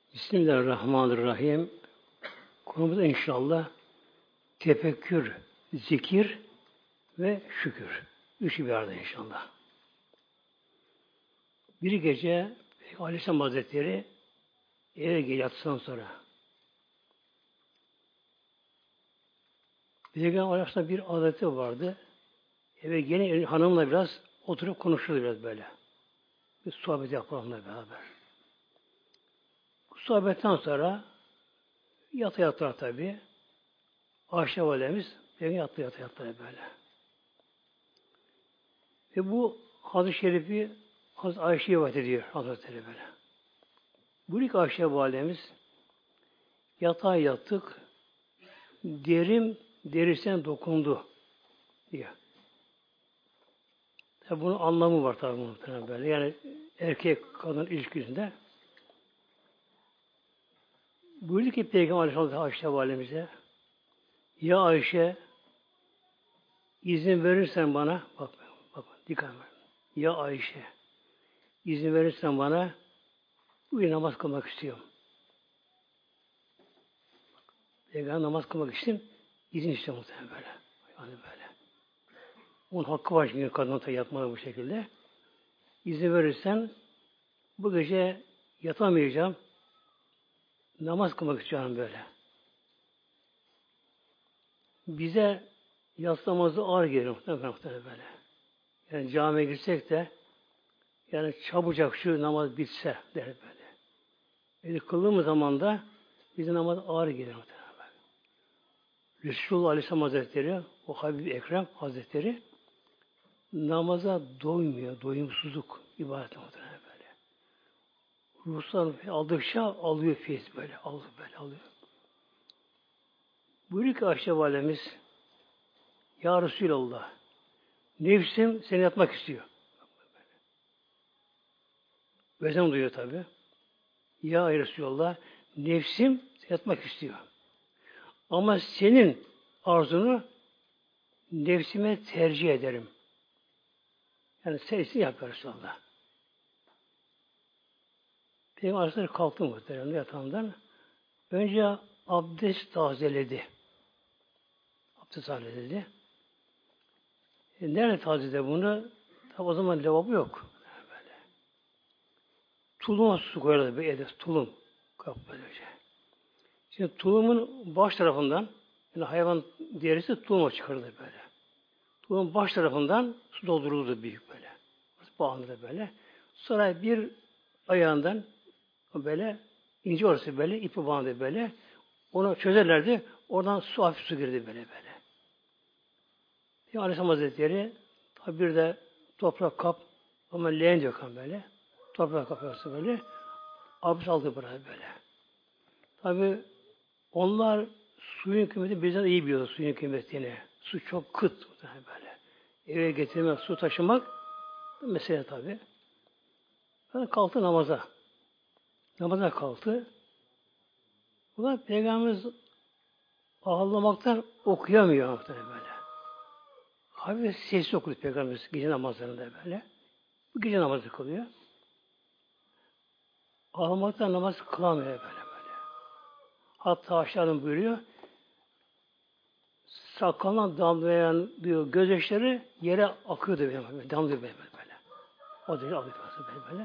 Bismillahirrahmanirrahim. Konumuz inşallah tefekkür, zikir ve şükür. Üçü bir arada inşallah. Bir gece Aleyhisselam Hazretleri eve yatsıdan sonra Peygamber Aleyhisselam bir adeti vardı. Eve gene hanımla biraz oturup konuşurdu biraz böyle. Bir sohbet yapalımla beraber. Bu sohbetten sonra yata tabii. Ayşe validemiz yata böyle. Ve bu hadis-i şerifi Hazreti Ayşe'ye rivayet ediyor Hazretleri böyle. Bu ilk Ayşe validemiz yatağa yattık, derim derisine dokundu diyor. Tabi bunun anlamı var tabi muhtemelen böyle. Yani erkek kadın ilişkisinde. Buyurdu ki Peygamber Aleyhisselatü Ayşe validemize, ya Ayşe izin verirsen bana bak dikkat et. Ya Ayşe izin verirsen bana bugün namaz kılmak istiyorum. Peygamber namaz kılmak için izin istiyor muhtemelen böyle. Yani böyle. Onun hakkı var çünkü kadına yatmada bu şekilde. İzin verirsen bu gece yatamayacağım. Namaz kılmak istiyorum böyle. Bize yatsı namazı ağır gelir muhtemelen böyle. Yani camiye girsek de yani çabucak şu namaz bitse der böyle. Yani kıldığımız zaman da bize namaz ağır gelir muhtemelen böyle. Resulullah Aleyhisselam Hazretleri, o Habib-i Ekrem Hazretleri namaza doymuyor, doyumsuzluk ibadet muhtemelen böyle. Ruhsal aldıkça alıyor feyiz böyle, alıyor. Buyuruyor ki Ayşe validemiz, ya Resulallah, nefsim seni yatmak istiyor. Vezem duyuyor tabi. Ya Resulallah, nefsim seni yatmak istiyor. Ama senin arzunu nefsime tercih ederim. Yani sensin yap Resulallah. Peygamber Aleyhisselam kalktı muhtemelen yatağından. Önce abdest tazeledi. Nerede tazeledi bunu? Tabi o zaman lavabo yok. Böyle. Tuluma su koyardı bir ede. Tulum. Kap böylece. Şimdi tulumun baş tarafından yani hayvan derisi tuluma çıkardı böyle. Tulumun baş tarafından su dolduruldu büyük böyle. Bağlandı böyle. Sonra bir ayağından böyle ince orası böyle ipi bağlandı böyle. Onu çözerlerdi. Oradan hafif su girdi böyle. Peygamber Aleyhisselam Hazretleri tabi bir de toprak kap ama leğen döken böyle. Toprak kapıyorsa böyle. Abdest aldı böyle. Tabi onlar suyun kıymetini bizden iyi biliyor suyun kıymetini. Su çok kıt böyle. Eve getirmek, su taşımak mesele tabi. Kalktı namaza. Namaza kalktı. Bunlar Peygamberimiz ağlamaktan okuyamıyor muhtemelen böyle. Hafif sesli okuyor Peygamberimiz gece namazlarında böyle. Bu gece namazı kılıyor. Ağlamaktan namaz kılamıyor böyle. Hatta aşağıdan buyuruyor. Sakalına damlayan diyor gözyaşları yere akıyordu böyle. Damlıyor böyle. O derece alıyor böyle.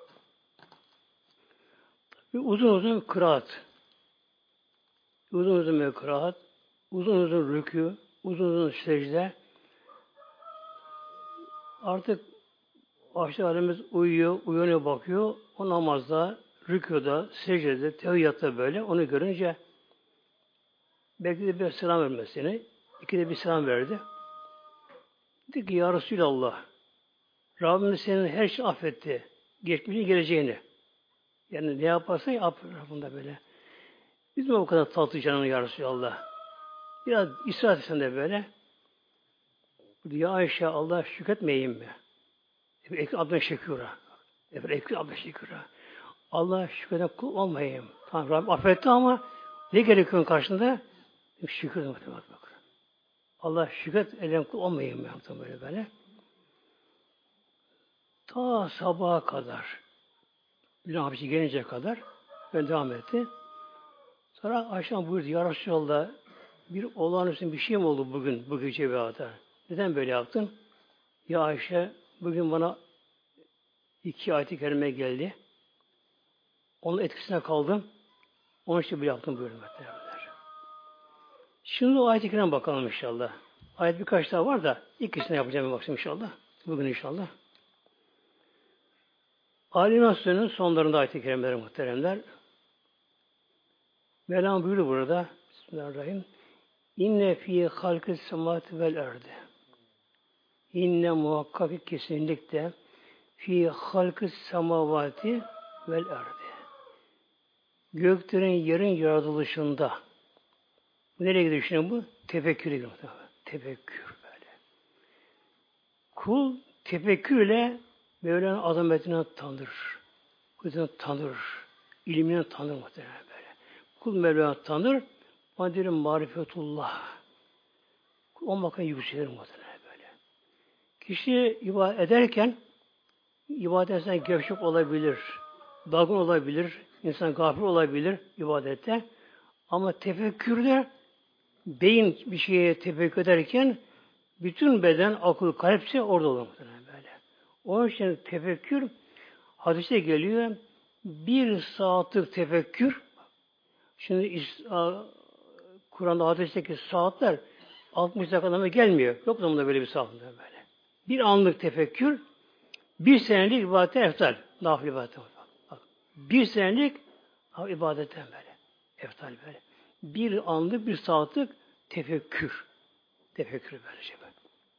Bir uzun kıraat. Uzun kıraat. Uzun rükû. Uzun secde. Artık Ayşe Validemiz uyanıyor bakıyor. O namazda, rükûda, secdede, tevhiyatta böyle. Onu görünce belki de bir selam vermesini, ikide bir selam verdi. Dedi ki ya Resulallah, Rabbimiz senin her şeyi affetti. Geçmişini, geleceğini. Yani ne yaparsan yap Rabbinde böyle. Biz mi o kadar tatlı canını ya Resulallah? Biraz ısrar etsen de böyle. Ya Ayşe Allah şükretmeyeyim mi? Ekri abden şekûra. Ekri abden şekûra. Allah şükreden kul olmayayım. Tamam Rabbim affetti ama ne gerekiyor karşında? Şükür demek. Allah şükret eden kul olmayayım mı? Yaptım böyle. Ta sabaha kadar bir hapisi gelince kadar Ve devam etti. Sonra akşam buyurdu. Ya Resulallah, bir olağanüstü bir şey mi oldu bugün, bu gece ve hata? Neden böyle yaptın? Ya Ayşe, bugün bana 2 ayet-i kerime geldi. Onun etkisine kaldım. Onun için böyle yaptım buyurdu. Şimdi o ayet-i kerime bakalım inşallah. Ayet birkaç daha var da ikisine yapacağım bir baksın inşallah. Bugün inşallah. Ali İmran Suresi'nin sonlarında ayet-i kerimeleri muhteremler. Mevlam buyuruyor burada. Bismillahirrahmanirrahim. İnne fî halkı semâti vel erdi. İnne muhakkak kesinlikle fî halkı semâvati vel erdi. Göklerin yerin yaratılışında. Bu nereye gidiyor şimdi bu? Tefekküre gidiyor. Tefekkür böyle. Kul tefekkürle Mevla'nın azametini tanır. Kudretini tanır. İlmini tanır muhtemelen böyle. Kul Mevla'nı tanır. Bana diyelim marifetullah. O makam yükselir muhtemelen böyle. Kişi ibadet ederken ibadetten gevşek olabilir. Dalgın olabilir. İnsan gafil olabilir ibadette. Ama tefekkürde beyin bir şeye tefekkür ederken bütün beden, akıl, kalpse orada olur muhtemelen böyle. Onun için tefekkür hadise geliyor. 1 saatlik tefekkür. Şimdi Kur'an'da hadisteki saatler 60 dakikada gelmiyor. Yok zamanda böyle bir saat böyle. Bir anlık tefekkür 1 senelik ibadete eftal. Nafile ibadete. 1 senelik ibadetten böyle. Eftal böyle. Bir anlık 1 saatlik tefekkür. Tefekkür böylece böyle.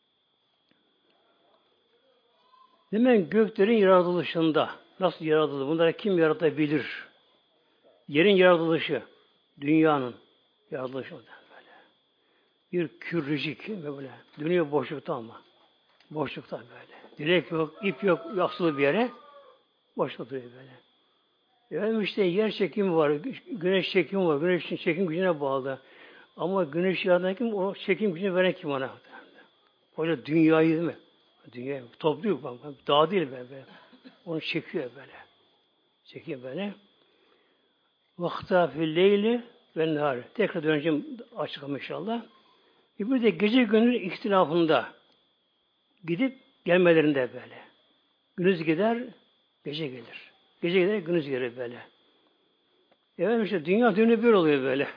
Hemen göklerin yaratılışında nasıl yaratıldı? Bunları kim yaratabilir? Yerin yaratılışı, dünyanın yaratılışı böyle. Bir kürricik böyle. Dünya boşlukta ama. Boşlukta böyle. Direk yok, ip yok, asılı bir yere. Boşlukta duruyor böyle. Yani işte yer çekimi var, güneş çekimi var. Güneşin çekim gücüne bağlı. Ama güneş yaratan kim? O çekim gücünü veren kim ona? Öyle dünyayı değil mi? Dünya topluyor bak. Dağ değil böyle. Onu çekiyor böyle. Çekiyor böyle. Vakta fil leyli ve nehar. Tekrar döneceğim açıklam inşallah. Bir de gece gündüz ihtilafında gidip gelmelerinde böyle. Gündüz gider, gece gelir. Gece gider, gündüz gelir böyle. Evet işte dünya dönüyor böyle oluyor böyle.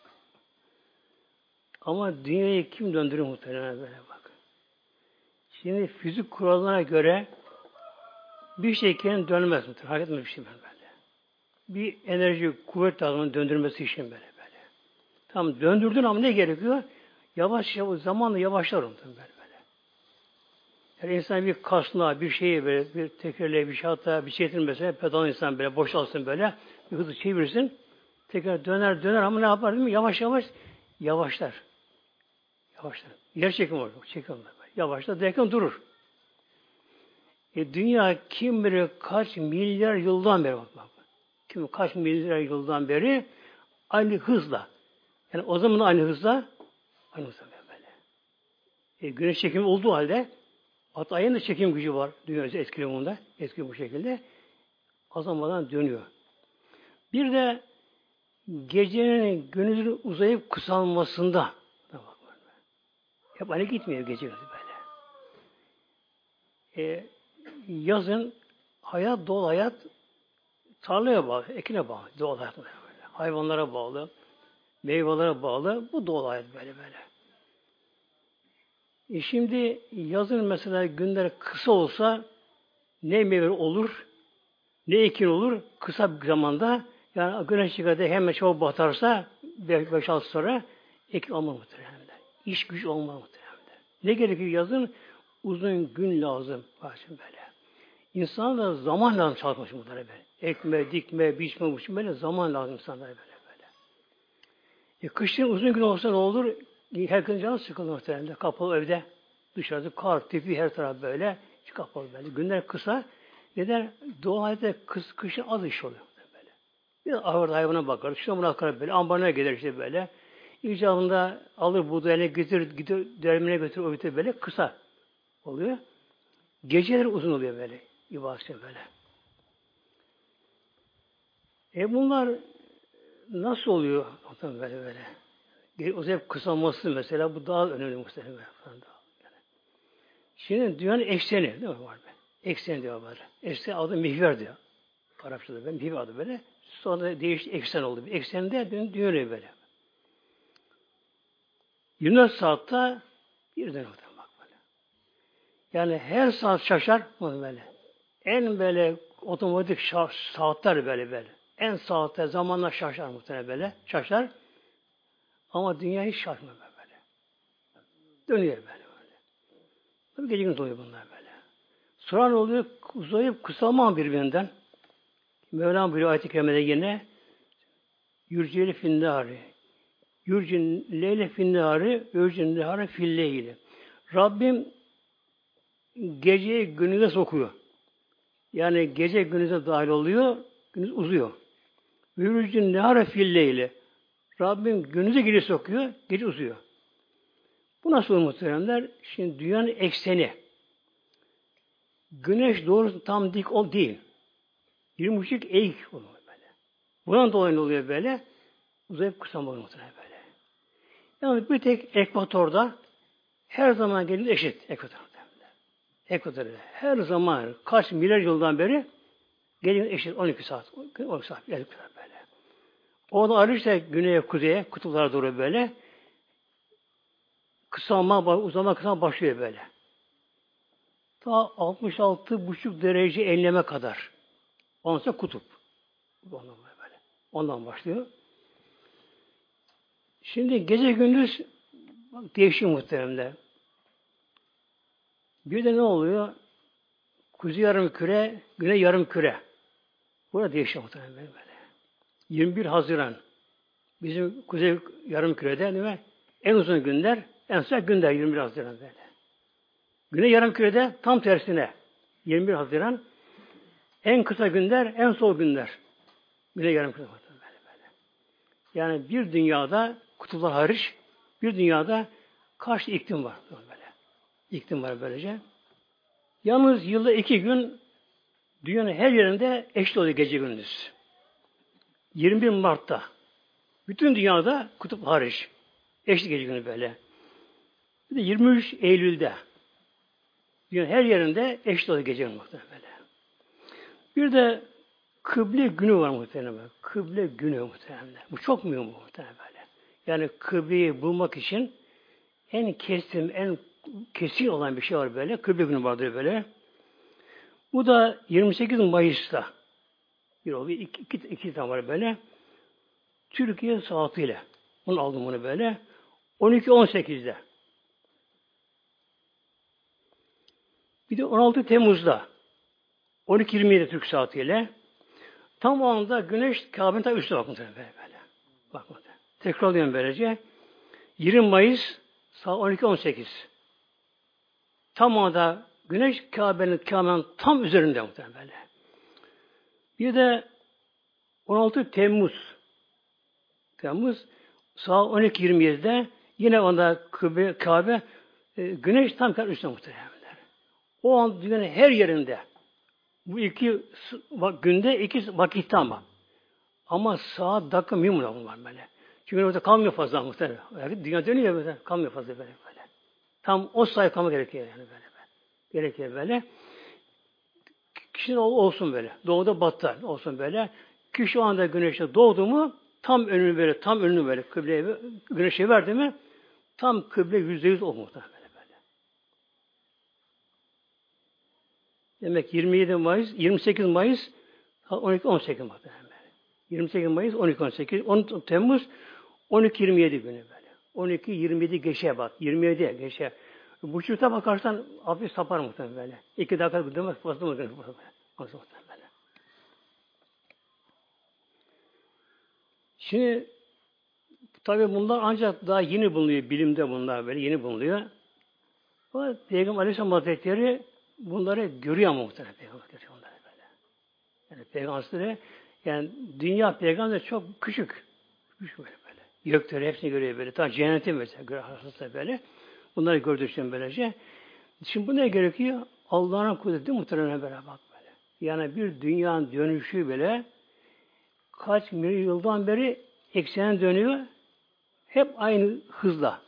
Ama dünyayı kim döndürür muhtemelen böyle bak. Şimdi fizik kurallarına göre bir şey kendini dönmez muhtemelen. Hareket etmez bir şey böyle. Bir enerji, kuvvet lazım döndürmesi için böyle. Tam döndürdün ama ne gerekiyor? Yavaş yavaş zamanla yavaşlar böyle. Yani insan bir kasna, bir şeyi böyle, bir tekerleğe, bir şey hatta bir şey mesela pedal insan böyle boşalsın böyle, bir hızlı çevirsin, tekrar döner ama ne yapar değil mi? Yavaş yavaş yavaşlar. Yavaşlar. Yer çekimi var. Çekim var. Yavaşlar derken durur. Dünya kim bilir kaç milyar yıldan beri bak. Kim kaç milyar yıldan beri aynı hızla. Yani o zaman aynı hızla böyle. Güneş çekimi olduğu halde hatta ayın da çekim gücü var. Dünya etkili bunda. Etkili bu şekilde. Azalmadan dönüyor. Bir de gecenin gündüzün uzayıp kısalmasında hep aynı gitmiyor gece böyle. Yazın hayat, doğal hayat tarlaya bağlı, ekine bağlı. Doğal hayat böyle. Hayvanlara bağlı, meyvelere bağlı. Bu doğal hayat böyle. Şimdi yazın mesela günler kısa olsa ne meyve olur, ne ekin olur kısa bir zamanda. Yani güneş çıkardı hemen çabuk batarsa 5-6 sonra ekin olmaz muhtemelen. İş güç olmaz muhtemelen. Ne gerekiyor yazın? Uzun gün lazım. Böyle. İnsan da zaman lazım çalışmış muhtemelen böyle. Ekme, dikme, biçme, böyle zaman lazım insanlara böyle. Kışın uzun gün olsa ne olur? Herkesin canı sıkılır muhtemelen. Kapalı evde. Dışarıda kar, tipi her taraf böyle. Hiç kapalı böyle. Günler kısa. Neden? Doğal hayatta kışın az iş oluyor. Böyle. Bir ahırda hayvana bakar. Şuna buna bakar böyle. Ambarına gelir işte böyle. İcabında alır buğdayını gidiyor dermine götürür. O bitir böyle. Kısa oluyor. Geceler uzun oluyor böyle. İbadet böyle. Bunlar nasıl oluyor? Böyle. O hep kısalması mesela bu daha önemli muhtemelen. Şimdi dünyanın ekseni değil mi var be? Eksen diyor böyle. Eksen adı mihver diyor. Arapçada ben mihver adı böyle. Sonra değişti eksen oldu. Eksende dünya böyle. 24 saatte bir dönem bak böyle. Yani her saat şaşar mı böyle. En böyle otomatik saatler böyle. En saatte zamanla şaşar muhtemelen böyle. Şaşar. Ama dünya hiç şaşmıyor böyle. Dönüyor böyle. Tabii gece gündüz oluyor bunlar böyle. Sonra ne oluyor? Uzayıp kısalma birbirinden. Mevlam buyuruyor ayet-i kerimede yine yürceli finnâri. Yürcin leyle finnâri, yürcin lehâri filleyli. Rabbim geceyi günüze sokuyor. Yani gece günüze dahil oluyor, gündüz uzuyor. Yürcin lehâri filleyli. Rabbim günüze geri sokuyor, gece uzuyor. Bu nasıl olur muhteremler? Şimdi dünyanın ekseni. Güneş doğrusu tam dik ol değil. 20,5 eğik oluyor böyle. Bundan dolayı ne oluyor böyle? Uzayıp kısalma oluyor muhtemelen böyle. Yani bir tek ekvatorda her zaman gelin eşit ekvatorda. Ekvatorda her zaman kaç milyar yıldan beri gelin eşit 12 saat. 12 saat böyle. Orada ayrıca güneye, kuzeye, kutuplara doğru böyle uzama kısalma başlıyor böyle. Ta 66,5 derece enleme kadar. Ondan sonra kutup. Ondan başlıyor. Şimdi gece gündüz değişiyor muhteremler. Bir de ne oluyor? Kuzey yarımküre, güney yarımküre. Burada değişiyor muhteremler böyle. 21 Haziran bizim kuzey yarımkürede değil mi? En uzun günler, en kısa günler 21 Haziran böyle. Güney yarımkürede tam tersine 21 Haziran en kısa günler, en soğuk günler. Güney yarımkürede böyle. Yani bir dünyada kutuplar hariç bir dünyada kaç iklim var böyle. İklim var böylece. Yalnız yılda 2 gün dünyanın her yerinde eşit oluyor gece gündüz. 21 Mart'ta bütün dünyada kutup hariç eşit gece günü böyle. Bir de 23 Eylül'de dünyanın her yerinde eşit oluyor gece gündüz böyle. Bir de kıble günü var muhtemelen. Kıble günü muhtemelen. Bu çok mühim muhtemelen böyle. Yani kıbleyi bulmak için en kesin olan bir şey var böyle. Kıble günü vardır böyle. Bu da 28 Mayıs'ta bir oluyor. İki tane var böyle. Türkiye saatiyle. Bunu aldım bunu böyle. 12-18'de. Bir de 16 Temmuz'da. 12-27 Türk saatiyle. Tam o anda güneş Kabe'nin tam üstüne bakmış böyle. Bakmadı. Tekrarlıyorum böylece. 20 Mayıs saat 12-18. Tam o anda güneş Kabe'nin tam üzerinde muhtemelen böyle. Bir de 16 Temmuz saat 12:27'de yine onda Kabe güneş tam üstüne muhtemelen. O an dünyanın her yerinde bu iki günde iki vakitte ama saat dakika mühim var böyle. Çünkü orada kalmıyor fazla muhtemelen. Yani dünya dönüyor böyle. Kalmıyor fazla böyle. Tam o sayı kalma gerekiyor yani böyle. Gerekiyor böyle. Kişinin olsun böyle. Doğuda batta olsun böyle. Kişi o anda güneşte doğdu mu tam önünü böyle kıbleye güneşe verdi mi tam kıble %100 o muhtemelen böyle. Demek 28 Mayıs 12-18 muhtemelen böyle. 28 Mayıs 12-18 10 Temmuz 12-27 günü böyle. 12-27 geçe bak. 27 geçe. Buçukta bakarsan hafif sapar muhtemelen böyle. 2 dakika demez fazla mı böyle. Şimdi tabi bunlar ancak daha yeni bulunuyor. Bilimde bunlar böyle yeni bulunuyor. Ama Peygamber Aleyhisselam Hazretleri bunları görüyor muhtemelen. Peygamber görüyor bunları böyle. Yani Peygamber yani dünya peygamber çok küçük. Küçük böyle. Gökleri hepsini görüyor böyle. Ta cenneti mesela görüyor böyle. Bunları gördüğü için böylece. Şimdi bu ne gerekiyor? Allah'ın kudreti muhtemelen böyle bak böyle. Yani bir dünyanın dönüşü bile kaç milyon yıldan beri eksene dönüyor. Hep aynı hızla.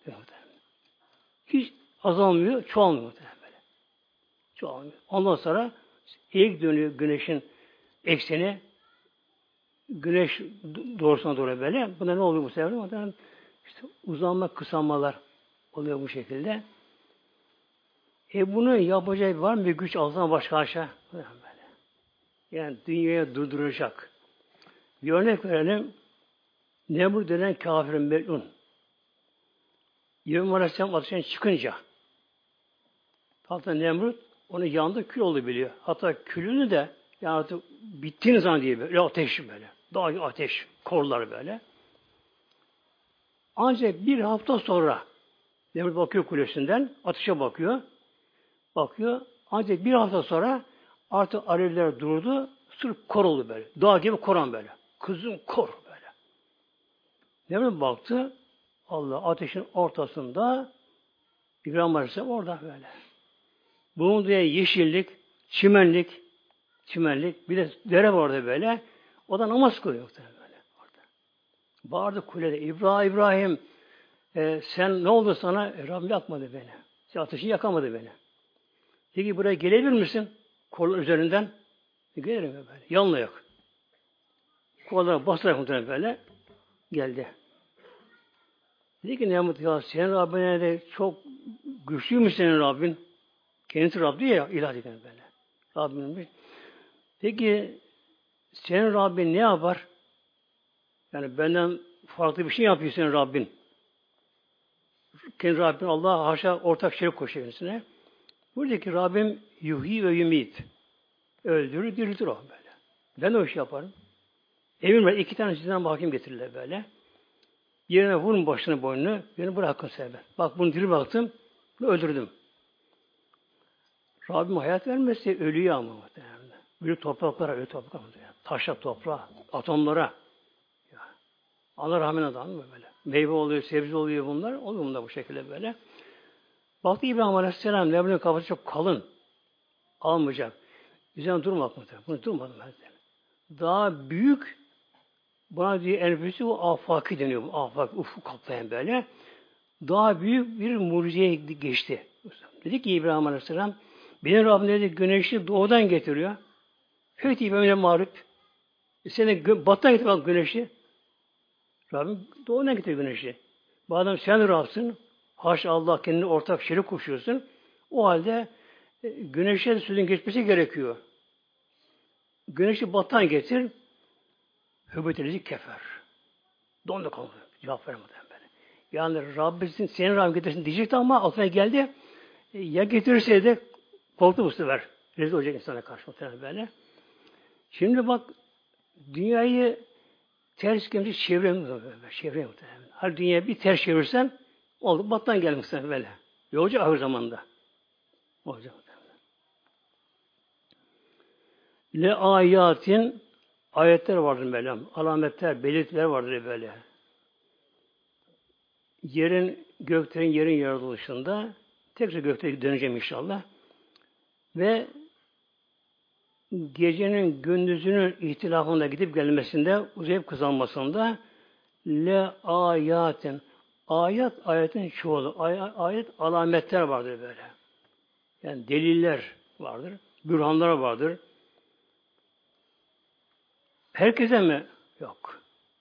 Hiç azalmıyor, çoğalmıyor böyle. Çoğalmıyor. Ondan sonra ilk dönüyor güneşin ekseni, güneş doğrusuna doğru böyle. Bunda ne oluyor bu sefer? İşte uzanma, kısalmalar oluyor bu şekilde. Bunu yapacak var mı bir güç altına başka aşağı? Böyle. Yani dünyaya durduracak. Bir örnek verelim. Nemrut denen kafirin melun. İbrahim Aleyhisselam ateşten çıkınca hatta Nemrut onu yandı, kül oldu biliyor. Hatta külünü de yani artık bittiğini zannediyor böyle ateş böyle. Dağ ateş, korlar böyle. Ancak bir hafta sonra Nemrut bakıyor kulesinden, ateşe bakıyor. Bakıyor. Ancak bir hafta sonra artık alevler durdu. Sırf kor oldu böyle. Dağ gibi koran böyle. Kızım kor böyle. Nemrut baktı. Allah ateşin ortasında İbrahim Aleyhisselam orada böyle. Bulunduğu yeşillik, çimenlik, bir de dere vardı böyle. O da namaz kılıyor böyle orada. Bağırdı kulede. İbrahim, İbrahim sen ne oldu sana? Rabbim yakmadı beni. Sen ateşi yakamadı beni. Peki buraya gelebilir misin? Kolun üzerinden. Gelirim böyle. Yanına yok. Kollara basarak böyle geldi. Dedi ki Nemrut ya senin Rabbine de çok güçlüymüş senin Rabbin. Kendisi Rabbi ya ilah dedi böyle. Rabbimmiş. Peki senin Rabbin ne yapar? Yani benden farklı bir şey yapıyor senin Rabbin. Kendi Rabbin Allah haşa ortak şerik koşuyor kendisine. Buradaki Rabbim yuhyi ve yumit. Öldürür, diriltir o böyle. Ben o işi yaparım. Evim var. 2 tane sizden hakim getirirler böyle. Yerine vurun başını boynunu. Beni bırakın sever. Bak bunu diri baktım. Bunu öldürdüm. Rabbim hayat vermezse ölüyor ama muhtemelen. Ölü topraklara, ölü topraklara. Taşa, toprağa, atomlara. Ya. Allah rahmet adam mı böyle? Meyve oluyor, sebze oluyor bunlar. Oluyor bunlar bu şekilde böyle. Baktı İbrahim Aleyhisselam Neblu'nun kafası çok kalın. Almayacak. Üzerine durmak muhtemelen. Bunu durmadım ben. Daha büyük buna diye enfüsü bu afaki deniyor. Bu afak, ufuk kaplayan böyle. Daha büyük bir mucizeye geçti. Dedi ki İbrahim Aleyhisselam benim Rabbim dedi güneşi doğudan getiriyor. Fethi İbrahim'e mağlup. Sen de batıdan getir bak güneşi. Rabbim doğudan getiriyor güneşi. Bu adam sen Rabb'sın. Haşa Allah kendine ortak şerik koşuyorsun. O halde güneşe suyun geçmesi gerekiyor. Güneşi batıdan getir. Hübetelici kefer. Dondu kaldı. Cevap veremedi böyle. Yani Rabbim senin Rabbim getirsin diyecekti ama altına geldi. Ya getirseydi korktu bu sefer. Rezil olacak insana karşı böyle. Şimdi bak dünyayı ters çeviremiyor. Çeviremiyor. Her dünyayı bir ters çevirsen oldu. Battan gelmişsin böyle. Ne olacak ahir zamanda? Olacak. Le ayatin ayetler vardır böyle. Alametler, belirtiler vardır böyle. Yerin yaratılışında tekrar gökte döneceğim inşallah. Ve gecenin gündüzünün ihtilafında gidip gelmesinde, uzayıp kızarmasında le ayatin ayetin çoğulu. Ayet alametler vardır böyle. Yani deliller vardır. Bürhanlar vardır. Herkese mi? Yok.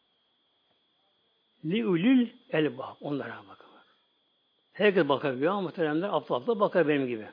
Li'ulil elbab. Onlara bakın. Herkes bakabiliyor ama muhteremler aptal bakar benim gibi.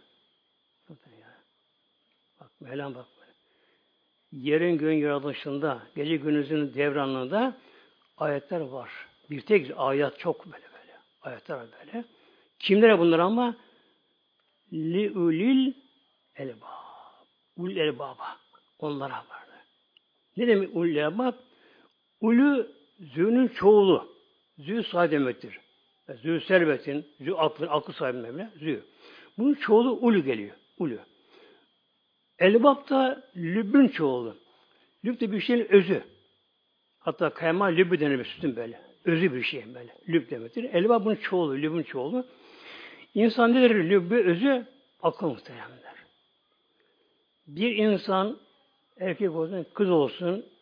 Bak Mevlam bak. Yerin göğün yaratılışında, gece gündüzün devranında ayetler var. Bir tek ayet çok böyle. Ayetler var böyle. Kimlere bunlar ama? Li'ulil elbab. Ulil elbaba. Onlara var. Ne demek ulil elbab? Ulu zü'nün çoğulu. Zü sahibi demektir. Zü servetin, zü aklı sahibi Mevla, zü. Bunun çoğulu ulu geliyor. Ulu. Elbab da lübbün çoğulu. Lüb de bir şeyin özü. Hatta kayma lübbü denir sütün böyle. Özü bir şey böyle. Lüb demektir. Elbab bunun çoğulu, lübbün çoğulu. İnsan nedir lübbü, özü? Akıl muhteremler. Bir insan erkek olsun, kız olsun,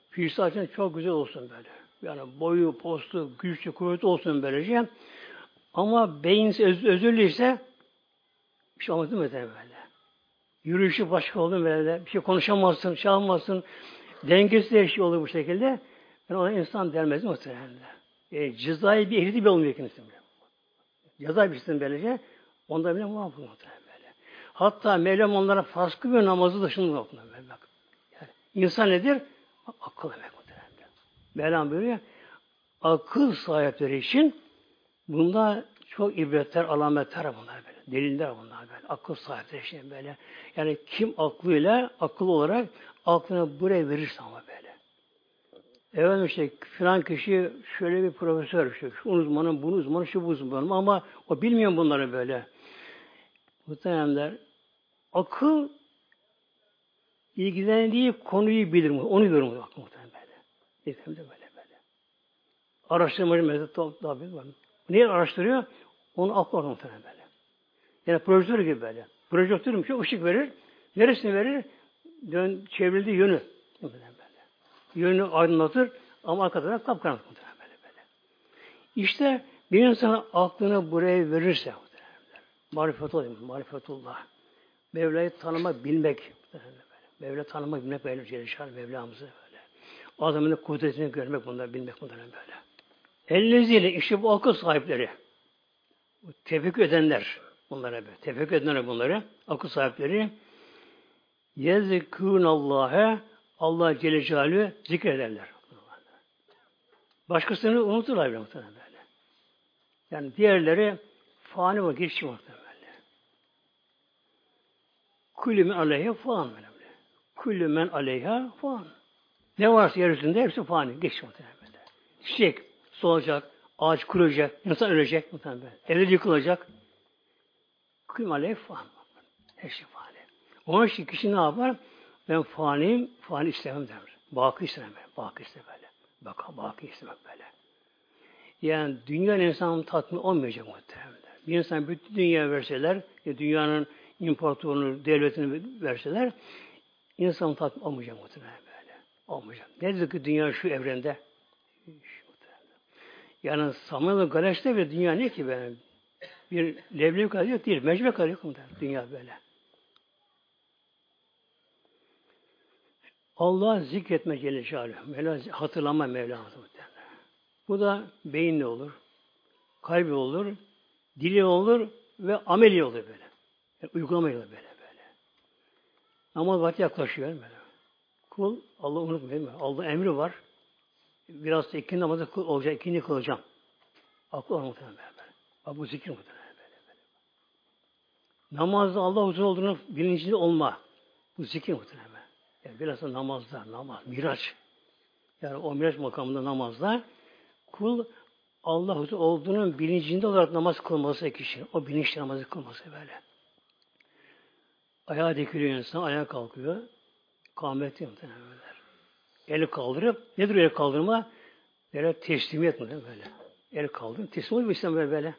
Fiziksel açıdan çok güzel olsun böyle. Yani boyu, postu, güçlü, kuvvetli olsun böylece. Ama beyinsiz, özürlü ise bir şey olmaz değil mi böyle? Yürüyüşü başka olur böyle. Bir şey konuşamazsın, çalmazsın. Dengesiz her şey olur bu şekilde. Ben ona insan denmez muhtemelen. Cezai bir ehliyeti bile olmuyor kendisi. Cezai bir şeysin böylece. Onda bile muhafız muhtemelen böyle. Hatta Mevlam onlara farz kılıyor namazı dışında muhtemelen. Bak. Yani insan nedir? Akıl demek muhtemelen. Mevlam buyuruyor. Akıl sahipleri için bunda çok ibretler, alametler bunlar böyle. Deliller bunlar böyle. Akıl sahipleri için böyle. Yani kim aklıyla, akıl olarak aklına buraya verirse ama böyle. Efendim işte filan kişi şöyle bir profesör, şu uzmanım, bunu uzmanı, şu bu uzmanım ama o bilmiyor bunları böyle. Muhtemelenler akıl ilgilendiği konuyu bilir mi? Onu görür mü? Muhtemelen böyle. Yeterli böyle. Araştırmacı metot tabi var. Neyi araştırıyor? Onu aklı var muhtemelen böyle. Yani projektör gibi böyle. Projektörüm şu ışık verir. Neresini verir? Çevrildiği yönü. Böyle. Yönünü aydınlatır ama arkadan kapkaranlık muhtemelen böyle. İşte bir insan aklını buraya verirse marifetullah. Mevla'yı tanımak, bilmek. Mevla tanımak, bilmek böyle. Celleşan Mevlamızı böyle. Adamın kudretini görmek bunlar, bilmek bunlar böyle. Ellezine işte bu akıl sahipleri. Tefekkür edenler. Bunlara böyle. Tefekkür edenler bunları. Akıl sahipleri. Yezkûnallâhe Allah Celle Celaluhu zikrederler. Başkasını unuturlar muhtemelen böyle. Yani diğerleri fani ve geçici muhtemelen böyle. Kulü men aleyha fan böyle. Kulü men aleyha fan. Ne varsa yeryüzünde hepsi fani. Geçici muhtemelen böyle. Çiçek solacak, ağaç kuruyacak, insan ölecek muhtemelen böyle. Evler yıkılacak. Kulü men aleyha fan. Her şey fani. Onun için kişi ne yapar? Ben faniyim, fani istemem der. Bakı istemem. Bakı istemem böyle. Bakı istemek böyle. Yani dünyanın insanın tatmin olmayacak muhtemelen. Bir insan bütün dünya verseler, dünyanın imparatorunu, devletini verseler, insanın tatmin olmayacak muhtemelen böyle. Olmayacak. Nedir ki dünya şu evrende? Yani Samanyolu Galaksi'de bir dünya ne ki böyle? Bir leblebi kadar yok değil, mecbur kadar yok muhtemelen. Dünya böyle. Allah zikretme Celle Celaluhu. Hatırlama Mevlamızı muhtemelen. Bu da beyinle olur, kalbi olur, dili olur ve ameli olur böyle. Yani uygulamayla böyle. Namaz vakti yaklaşıyor böyle. Kul Allah unutmuyor. Allah emri var. Biraz da ikindi namazı olacak, ikindi kılacağım. Aklı var muhtemelen böyle. Bu zikir muhtemelen böyle. Namazda Allah huzur olduğunu bilincinde olma. Bu zikir muhtemelen. Yani biraz da namaz, miraç. Yani o miraç makamında namazda kul Allah huzur olduğunun bilincinde olarak namaz kılması kişi. O bilinçli namazı kılması böyle. Ayağa dikiliyor insan, ayağa kalkıyor. Kâhmet yapıyor. Eli kaldırıp, nedir el kaldırma? Böyle teslimiyet mi böyle? El kaldırıp, teslim oluyor İslam böyle.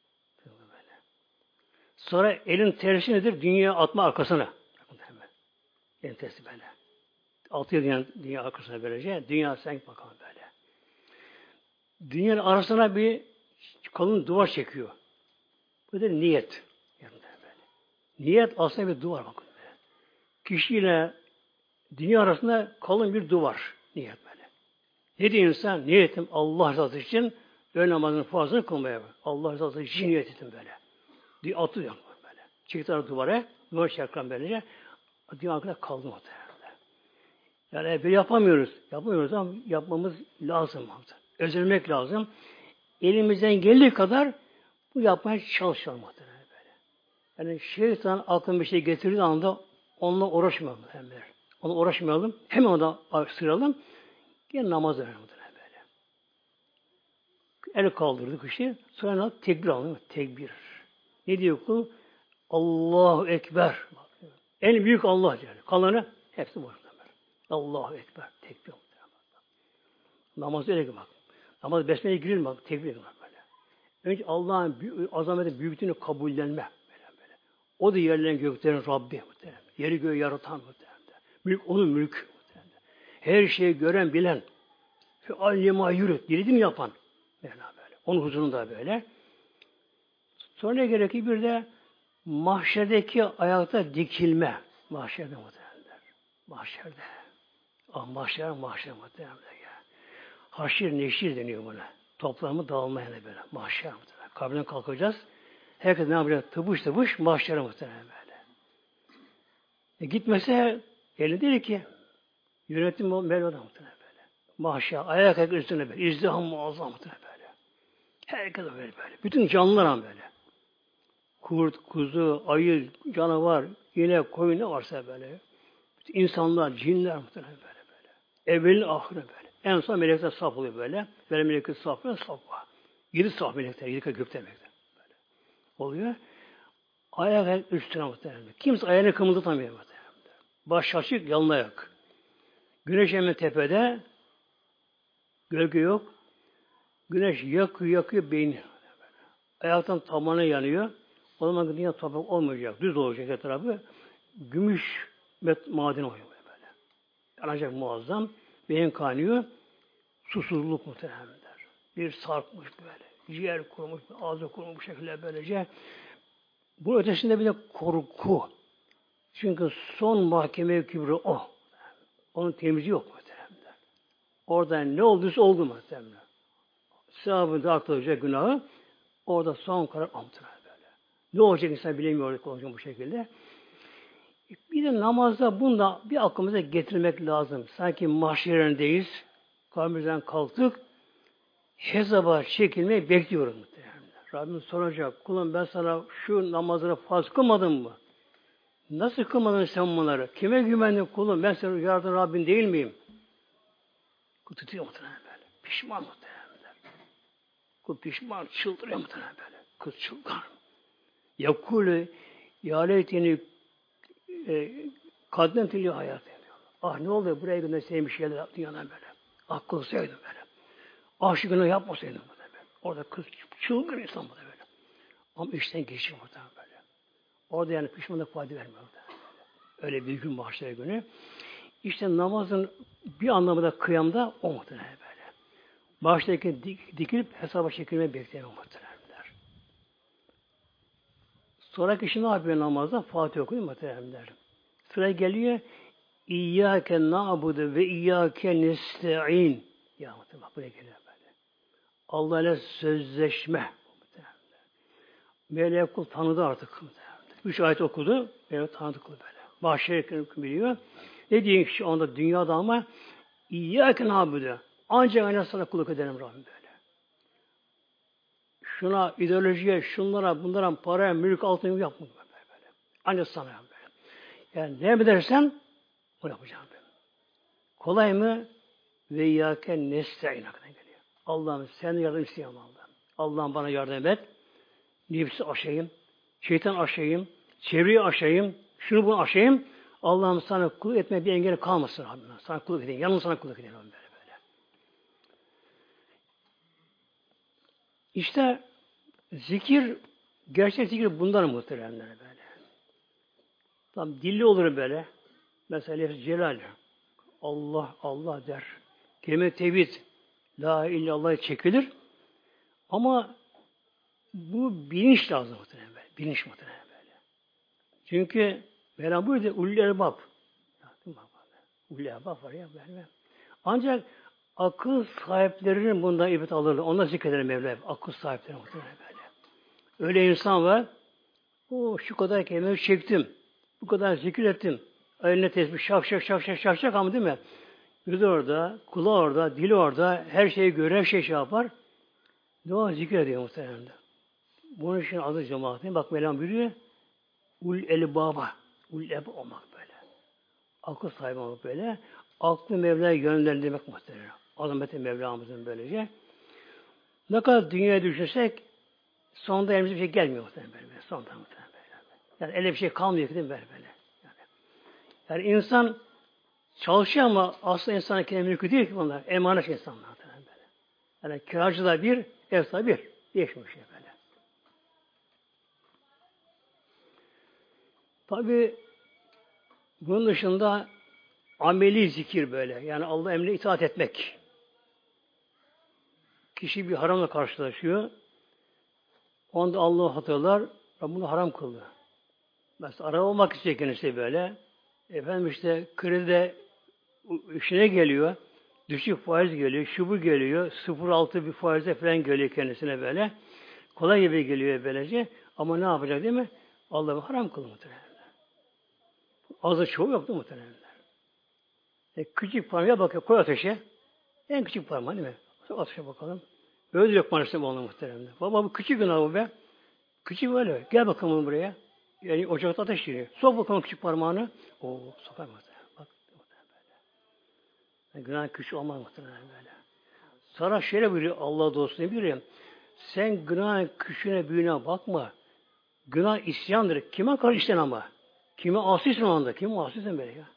Sonra elin tersi nedir? Dünya atma arkasına. Elin tersi böyle. Atıyor dünya arkasına böylece. Dünya sen bakalım böyle. Dünyanın arasına bir kalın duvar çekiyor. Bu da niyet. Niyet aslında bir duvar bakın. Kişiyle dünya arasında kalın bir duvar. Niyet böyle. Ne diyor insan? Niyetim Allah rızası için öğle namazının farzını kılmaya. Allah rızası için niyet ettim böyle. Diye atıyor böyle. Çıktılar duvara. Duvar çarkan böylece. Dünya arkada kaldı muhtemelen. Yani böyle yapamıyoruz. Yapamıyoruz ama yapmamız lazım. Özelmek lazım. Elimizden geldiği kadar bu yapmaya çalışalım muhtemelen böyle. Yani şeytan aklına bir şey getirdiği anda onunla uğraşmayalım. Onunla uğraşmayalım. Hemen ona sıralım. Gene namaz verelim böyle. El kaldırdık işte. Sonra tekbir alalım. Tekbir. Ne diyor kul? Allahu Ekber. En büyük Allah yani. Kalanı hepsi boş. Allahu Ekber. Tekbir. Namaz öyle ki bak. Namaz besmele girir bak. Tekbir bak böyle. Önce Allah'ın azameti büyüklüğünü kabullenme. Böyle. O da yerlerin göklerin Rabbi. Muhtemelen. Yeri göğü yaratan muhtemelen. Mülk onun mülkü. her şeyi gören, bilen, allema yürüt, dilediğini yapan. Mevla böyle. Onun huzurunda böyle. Sonra gerekli bir de mahşerdeki ayakta dikilme. Mahşerde muhtemelenler. Mahşerde. Mahşer muhtemelenler ya. Haşir neşir deniyor buna. Toplamı dağılma yani böyle. Mahşer muhtemelen. Kabrinden kalkacağız. Herkes ne yapacak? Tıbış tıbış mahşere muhtemelen böyle. Gitmese eli değil ki. Yönetim Mevla'da muhtemelen böyle. Mahşer, ayak üstüne böyle. İzdiham muazzam muhtemelen böyle. Herkes böyle. Bütün canlılar böyle. Kurt, kuzu, ayı, canavar, inek, koyun ne varsa böyle. İnsanlar, cinler muhtemelen böyle. Evvelin ahire böyle. En son melekler saf oluyor böyle. Böyle melekler saf oluyor, saf var. 7 saf melekler, 7 gök demekler. Böyle oluyor. Ayak üstüne muhtemelen. Kimse ayağını kımıldatamıyor muhtemelen. Baş açık, yalın ayak. Güneş hemen tepede. Gölge yok. Güneş yakıyor beyni. Ayaktan tabanı yanıyor. O zaman dünya toprak olmayacak. Düz olacak etrafı. Gümüş maden oluyor böyle. Yanacak muazzam. Beyin kaynıyor. Susuzluk muhtemelenler. Bir sarkmış böyle. Ciğer kurumuş, ağzı kurumuş bu şekilde böylece. Bu ötesinde bir de korku. Çünkü son mahkeme kübrü o. Onun temizliği yok muhtemelenler. Orada ne olduysa oldu muhtemelenler. Sahabı dağıtılacak günahı orada son karar amtılar böyle. Ne olacak insan bilemiyor olacak bu şekilde. Bir de namazda bunu da bir aklımıza getirmek lazım. Sanki mahşerindeyiz. Kabrimizden kalktık. Hesaba çekilmeyi bekliyoruz muhtemelen. Rabbim soracak. Kulum ben sana şu namazını farz kılmadım mı? Nasıl kılmadın sen bunları? Kime güvendin kulum? Ben senin yardımcın Rabbin değil miyim? Kul tutuyor muhtemelen böyle. Pişman muhtemelen. Kul pişman, çıldırıyor muhtemelen böyle. Kız çılgın. Yakulu ya leyteni kaddemtili hayat ediyor. Ah ne oldu buraya gönderseydim bir şeyler dünyadan böyle. Ah kılsaydım böyle. Aşkını yapmasaydım böyle. Orada kız çılgın insan böyle. Ama işten geçiyor muhtemelen böyle. Orada yani pişmanlık fayda vermiyor. Öyle bir gün mahşere günü. İşte namazın bir anlamı da kıyamda o muhtemelen böyle. Baştaki dikilip hesaba çekilmeyi bekleyen muhtemelenler. Sonraki kişi ne yapıyor namazda? Fatih okuyor muhtemelenler. Sıra geliyor. İyyâke na'budu ve iyyâke nesta'in. Ya muhtemelen buraya geliyor böyle. Allah ile sözleşme. Mevla kul tanıdı artık. 3 ayet okudu. Mevla tanıdı kul böyle. Mahşer biliyor. Ne diyeyim şu anda dünyada ama İyyâke na'budu. Ancak aynen sana kulluk ederim Rabbim böyle. Şuna, ideolojiye, şunlara, bunlara, paraya, mülk, altın yapma böyle. Ancak sana böyle. Yani ne edersen o yapacağım ben. Kolay mı? Ve iyyâke nesta'in hakkında geliyor. Allah'ım sen yardım istiyorum Allah'ım. Allah'ım bana yardım et. Nefsi aşayım. Şeytan aşayım. Çevreyi aşayım. Şunu bunu aşayım. Allah'ım sana kulluk etmeye bir engel kalmasın Rabbim. Sana kulluk edeyim. Yalnız sana kulluk edeyim böyle. İşte zikir, gerçek zikir bundan muhteremler böyle. Tam dilli olur böyle. Mesela Celal, Allah, Allah der. Kelime tevhid, la ilahe illallah çekilir. Ama bu bilinç lazım muhterem böyle. Bilinç muhterem böyle. Çünkü Mevlam buyurdu, ulul erbab. Ulul erbab var ya böyle. Ancak akıl sahiplerinin bundan ibret alırlar. Onlar zikreder Mevla. Akıl sahipleri muhtemelen böyle. Öyle insan var. O şu kadar kelime çektim. Bu kadar zikir ettim. Eline tesbih şak ama değil mi? Gözü orada, kulağı orada, dili orada, her şeyi göre, her şey yapar. Dua zikir ediyor muhtemelen. Bunun için adı cemaatine. Bak Mevlam buyuruyor. Ul elbaba. Ul eb olmak böyle. Akıl sahibi olmak böyle. Aklı Mevla'ya yönlendirmek muhtemelen. Azameti Mevlamızın böylece. Ne kadar dünyaya düşünsek sonunda elimize bir şey gelmiyor muhtemelen böyle. Sonunda muhtemelen böyle. Yani elde bir şey kalmıyor ki değil mi böyle. Yani insan çalışıyor ama aslında insanın kendi mülkü değil ki bunlar. Emanet insanlar muhtemelen böyle. Yani kiracı da bir, ev sahibi bir. Değişmiş şey böyle. Tabi bunun dışında ameli zikir böyle. Yani Allah emrine itaat etmek. Kişi bir haramla karşılaşıyor. Onda Allah'ı hatırlar. Rabbini haram kıldı. Mesela araba olmak istiyor kendisi böyle. Efendim işte kredide işine geliyor. Düşük faiz geliyor. Şu bu geliyor. 0,6 bir faize falan geliyor kendisine böyle. Kolay gibi geliyor böylece. Ama ne yapacak değil mi? Allah'ı haram kıldı muhtemelen. Azı çoğu yoktu muhtemelen. Küçük parmağa bakıyor. Koy ateşe. En küçük parmağı değil mi? Ateşe bakalım. Öyle yok maalesef onu muhtemelen. Baba bu küçük günah bu be. Küçük böyle. Gel bakalım buraya. Yani ocakta ateş geliyor. Sok bakalım küçük parmağını. Oo, sokar muhtemelen. Bak muhtemelen böyle. Yani günah küçük olmaz muhtemelen böyle. Sana şöyle buyuruyor Allah dostuna buyuruyor. Sen günah küçüğüne büyüğüne bakma. Günah isyandır. Kime karşı isyan ama? Kime asisin o anda? Kime asisin böyle ya?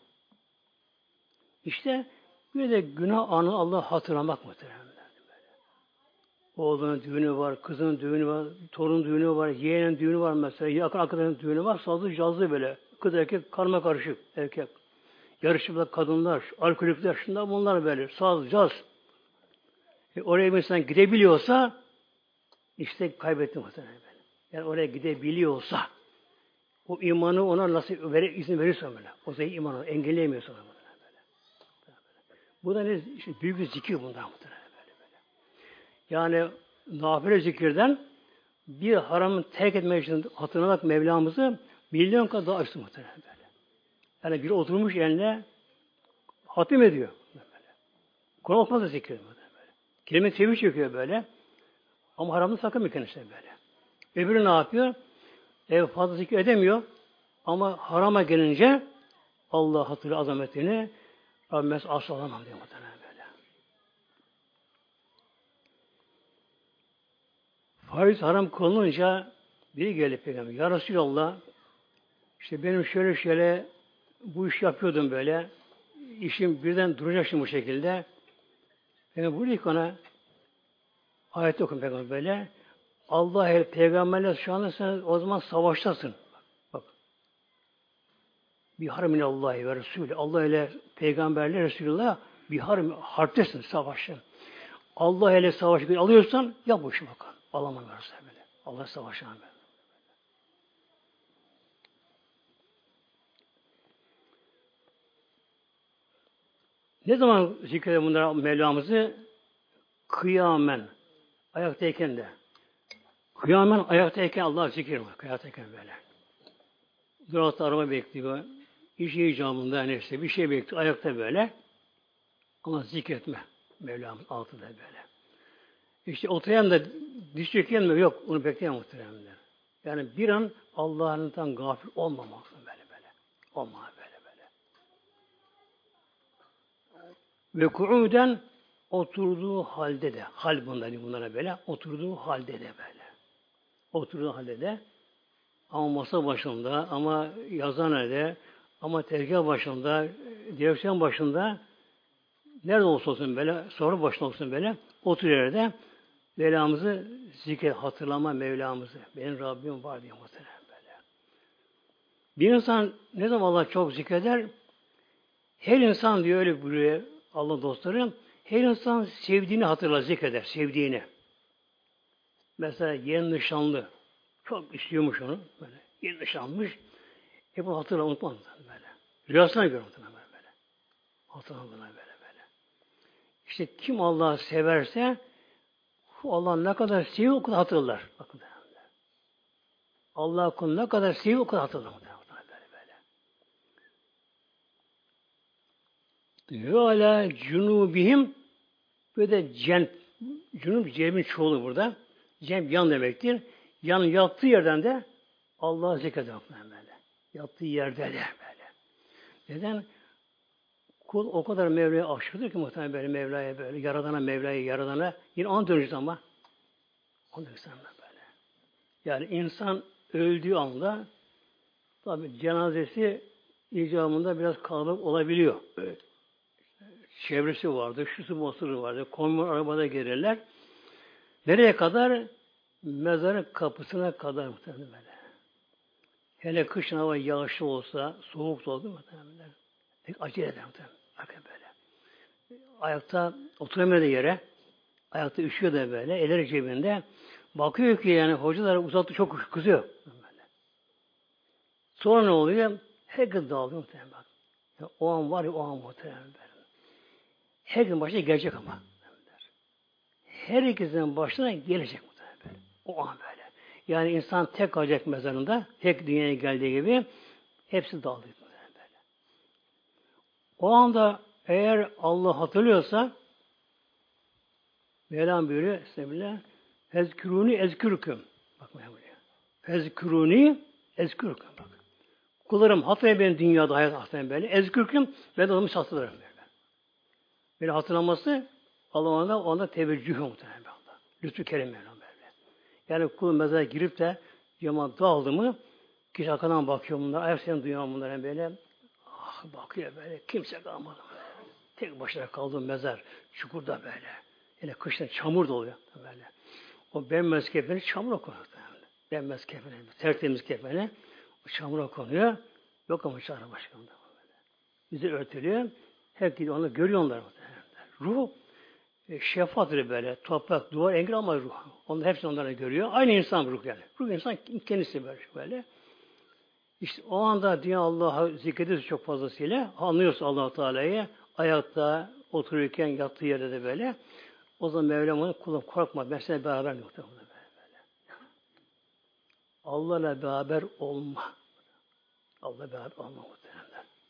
İşte bir de günah anı Allah hatırlamak muhtemelen. Oğlunun düğünü var, kızının düğünü var, torun düğünü var, yeğenin düğünü var mesela, yakın arkadaşın düğünü var, sazlı cazlı böyle. Kız erkek karma karışık erkek. Yarışıklı kadınlar, alkolikler, şunlar bunlar böyle. Saz, caz. Oraya mesela gidebiliyorsa işte kaybetti muhtemelen böyle. Yani oraya gidebiliyorsa o imanı ona nasıl izin verirse böyle. O zaman imanı engelleyemiyorsa böyle. Bu da ne? İşte büyük bir zikir bundan muhtemelen böyle. Yani nafile zikirden bir haramı terk etmek için hatırlamak Mevlamızı milyon kat daha üstün muhtemelen böyle. Yani biri oturmuş eline hatim ediyor. Kur'an okmaz da zikir böyle. Kelime tevhid çekiyor böyle. Ama haramını sakınmıyor kendisine böyle. Öbürü ne yapıyor? Fazla zikir edemiyor. Ama harama gelince Allah hatırlıyor azametini. Rabbim asla alamam diyor muhtemelen böyle. Faiz haram kılınınca biri gelip peygamber. Ya Resulallah işte benim şöyle bu iş yapıyordum böyle. İşim birden duracak şimdi bu şekilde. Peygamber buyuruyor ki ona ayet okun peygamber böyle. Allah peygamberle şu anda sen o zaman savaştasın. Bak. Bir harm Allahi ve Resulü. Allah ile peygamberle Resulullah bir harptesin, savaşın. Allah ile savaşı alıyorsan yap bu işi bakalım. Alamam böyle. Allah savaşına böyle. Ne zaman zikredelim bunlara Mevlamızı? Kıyamen. Ayaktayken de. Kıyamen ayaktayken Allah zikir var. Ayaktayken böyle. Durakta araba bekliyor. İş icabında neyse bir şey bekliyor. Ayakta böyle. Ama zikretme. Mevlamız altıda böyle. İşte oturan da diş çekiyen mi? Yok. Onu bekleyen muhteremler. Yani bir an Allah'ından gafil olmamak böyle. Olma böyle. Ve ku'uden oturduğu halde de. Hal bunlara böyle. Oturduğu halde de böyle. Oturduğu halde de. Ama masa başında, ama yazanede, ama tezgah başında, direksiyon başında, nerede olsun böyle, soru başında olsun böyle, oturuyor yerde Mevlamızı zikir, hatırlama Mevlamızı. Benim Rabbim var diyor muhtemelen böyle. Bir insan ne zaman Allah çok zikreder? Her insan diyor öyle buyuruyor Allah dostları. Her insan sevdiğini hatırlar, zikreder, sevdiğini. Mesela yeni nişanlı. Çok istiyormuş onu. Böyle. Yeni nişanmış. Hep onu hatırla unutmaz böyle. Rüyasına göre böyle. Hatırla böyle. İşte kim Allah'ı severse Allah ne kadar seviyor o kadar hatırlar. Bakın Allah kulunu ne kadar seviyor o kadar hatırlar. Böyle. Ve ala cunubihim böyle de cunub cebin çoğulu burada. Cem yan demektir. Yan yattığı yerden de Allah'ı zikreder böyle. Yattığı yerde de böyle. Neden? Kul o kadar Mevla'ya aşırıdır ki muhtemelen böyle Mevla'ya böyle. Yaradana. Yine ona döneceğiz ama. Ona döneceğiz böyle. Yani insan öldüğü anda tabi cenazesi icabında biraz kalabalık olabiliyor. Çevresi vardır, şusu bosuru vardır. Konvoy arabada gelirler. Nereye kadar? Mezarın kapısına kadar muhtemelen böyle. Hele kışın hava yağışlı olsa, soğuk da oldu muhtemelen. Pek acele eder muhtemelen. Bakın böyle. Ayakta oturamıyor da yere. Ayakta üşüyor da böyle. Elleri cebinde. Bakıyor ki yani hocalar uzattı çok kızıyor. Böyle. Sonra ne oluyor? Herkes dağılıyor muhtemelen bak. Ya, o an var ya o an muhtemelen böyle. Herkesin başına gelecek ama. Herkesin başına gelecek muhtemelen böyle. O an böyle. Yani insan tek kalacak mezarında. Tek dünyaya geldiği gibi hepsi dağılıyor muhtemelen böyle. O anda eğer Allah hatırlıyorsa Mevlam buyuruyor Estağfirullah. Fezkürûni ezkürküm. Bak Mevlam buyuruyor. Fezkürûni ezkürküm. Bak. Kullarım hatırlayın beni dünyada hayat hatırlayın beni. Ezkürküm ben de onu hatırlarım. Beni hatırlaması Allah'ın onda teveccühü muhtemelen. Lütfü Kerim Mevlam böyle. Yani kul mezara girip de cemaat dağıldı mı kişi arkadan bakıyor bunlar. Ayak seni duyuyor bunlar böyle. Ah bakıyor böyle. Kimse kalmadı. Böyle. Tek başına kaldığı mezar. Çukurda böyle. Yine kışın çamur doluyor böyle. O bembeyaz kefeni çamura konuyor. Bembeyaz kefeni, tertemiz kefeni o çamura konuyor. Yok ama çare başkanında. Yüzü örtülüyor. Herkes onu görüyor onlar. Ruh şefaattir böyle. Toprak, duvar, engel ama ruh. Onlar hepsi onları görüyor. Aynı insan ruh yani. Ruh insan kendisi böyle. İşte o anda dünya Allah'ı zikrediyorsa çok fazlasıyla anlıyorsa Allah-u Teala'yı ayakta, otururken, yattığı yerde de böyle. O zaman Mevlam onu kulum korkma. Ben seninle beraber muhtemelen böyle. Allah'la beraber olma. Allah'la beraber olma muhtemelen.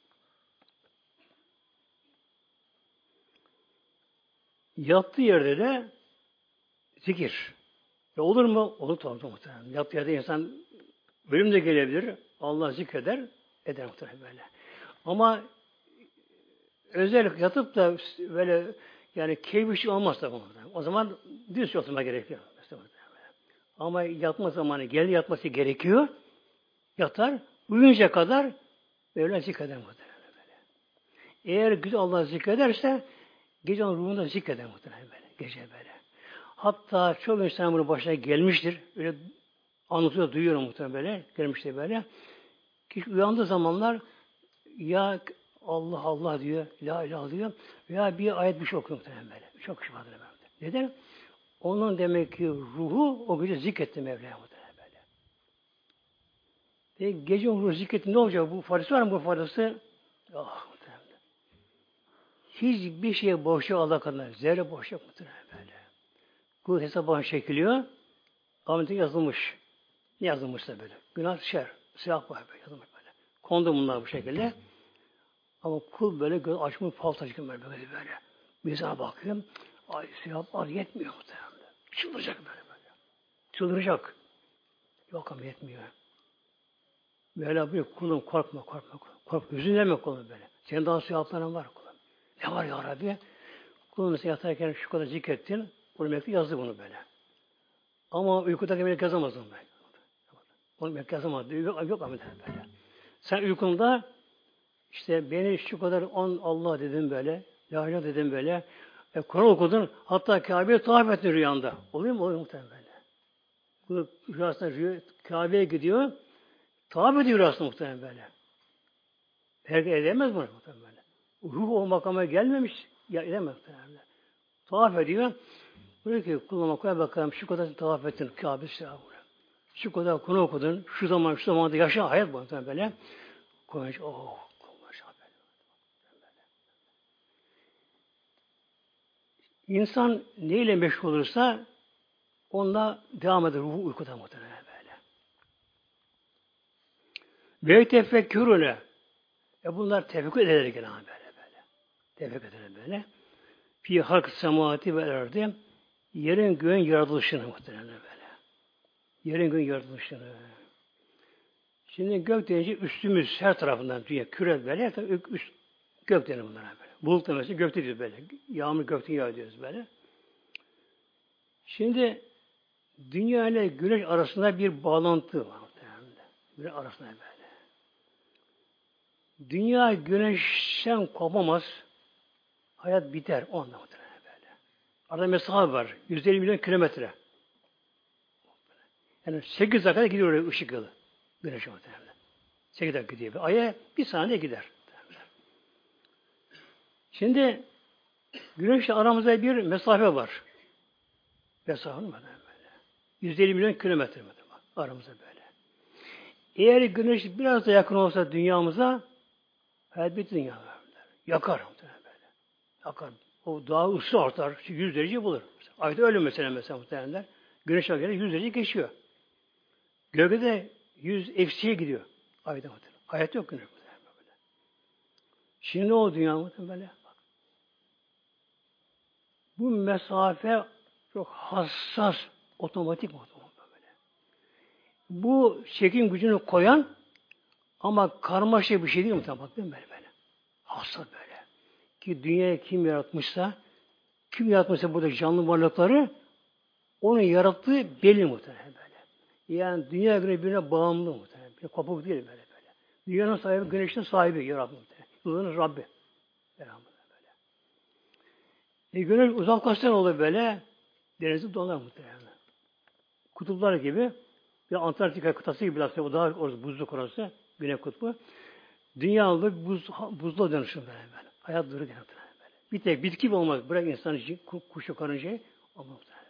Yattığı yerde de zikir. Olur mu? Olur tabii muhtemelen. Yattığı yerde insan ölüm de gelebilir. Allah zikreder, eder muhtemelen böyle. Ama özellikle yatıp da böyle yani keyif işi olmaz tabii muhtemelen. O zaman düz oturma gerekiyor. Ama yatma zamanı geldi, yatması gerekiyor. Yatar, uyuyunca kadar böyle zikreder muhtemelen böyle. Eğer güzel Allah zikrederse gece onun ruhunda zikreder muhtemelen böyle. Gece böyle. Hatta çok insan bunun başına gelmiştir. Öyle anlatıyor, duyuyorum muhtemelen böyle. Gelmiştir böyle. Kişi uyandığı zamanlar ya Allah Allah diyor, la ilahe diyor veya bir ayet bir şey okuyor muhtemelen böyle. Çok kişi vardır böyle. Neden? Onun demek ki ruhu o gece zikretti Mevla'ya muhtemelen böyle. Peki gece ruhu zikretti ne olacak? Bu faydası var mı bu faydası? Ah muhtemelen. Hiçbir şeye boş yok Allah kadar. Zerre boş yok muhtemelen böyle. Kul hesabına çekiliyor. Amete yazılmış. Ne yazılmışsa böyle. Günah şer. Silah var böyle yazılmış böyle. Kondu bunlar bu şekilde. Ama kul böyle göz açmış fal taşıyor böyle. Mizana bakıyorum. Ay silah var yetmiyor muhtemelen. Çıldıracak böyle. Çıldıracak. Yok ama yetmiyor. Böyle bir kulum korkma. Korkma. Üzülme kulum böyle. Senin daha sevapların var kulum. Ne var ya Rabbi? Kulum sen yatarken şu kadar zikrettin. Bunu melek yazdı bunu böyle. Ama uykudaki melek yazamaz onu böyle. Onu melek yazamaz. Yok ama böyle. Sen uykunda işte beni şu kadar Allah dedim böyle. La ilahe dedim böyle. Kur'an okudun. Hatta Kabe'ye tavaf ettin rüyanda. Oluyor mu? Oluyor muhtemelen böyle. Bu rüyasında Kabe'ye gidiyor. Tavaf ediyor rüyasında muhtemelen böyle. Herkes edemez bunu muhtemelen böyle. Ruh o makama gelmemiş. Ya edemez muhtemelen böyle. Tavaf ediyor. Diyor ki kuluma koy bakalım şu kadar tavaf ettin Kabe şu kadar konu okudun. Şu zamanda yaşa hayat bu muhtemelen böyle. Koyunca İnsan neyle meşgul olursa onunla devam eder. Ruhu uykuda muhtemelen böyle. Ve tefekkürüne. Bunlar tefekkür ederler gene böyle. Tefekkür ederler böyle. Fi halk semavati ve erdi. Yerin göğün yaratılışını muhtemelen böyle. Yerin göğün yaratılışını. Şimdi gök deyince üstümüz her tarafından dünya küre böyle. Üst, gök denir bunlara böyle. Bulut demesi gökte diyoruz böyle. Yağmur gökten yağıyor diyoruz böyle. Şimdi dünya ile güneş arasında bir bağlantı var. Güneş arasında böyle. Dünya güneşten kopamaz. Hayat biter. O anda böyle. Arada mesafe var. 150 milyon kilometre. Yani 8 dakikada gidiyor oraya ışık yılı. Güneş muhtemelen. 8 dakika gidiyor. Ay'a bir saniye gider. Şimdi güneşle aramızda bir mesafe var. Mesafe var böyle. 150 milyon kilometre aramızda böyle. Eğer güneş biraz da yakın olsa dünyamıza hayat bitti dünya. Yakar böyle. Yakar. O daha ısı artar. 100 derece bulur. Ayda öyle mesela muhtemelenler. Güneş akşamı 100 derece geçiyor. Gölgede 100 eksiye gidiyor. Ayda muhtemelen. Hayat yok güneş muhtemelen böyle. Şimdi ne oldu dünya muhtemelen böyle? Bak. Bu mesafe çok hassas, otomatik muhtemelen böyle. Bu çekim gücünü koyan ama karmaşık bir şey değil muhtemelen. Bak değil mi böyle? Hassas böyle. Ki dünyayı kim yaratmışsa burada canlı varlıkları onun yarattığı belli muhtemelen böyle. Yani dünya göre birbirine bağımlı muhtemelen. Bir kopuk değil böyle. Dünyanın sahibi, güneşin sahibi yaratmış muhtemelen. Yıldızın Rabbi. Böyle. Güneş uzaklaşsan olur böyle. Denizi donar muhtemelen. Kutuplar gibi bir Antarktika kıtası gibi aslında o daha orası buzluk orası. Güney kutbu. Dünyalı buzla dönüşür böyle. Hayat durur böyle. Bir tek bitki mi olmaz? Bırak insan için, kuşu, karıncayı olmaz böyle.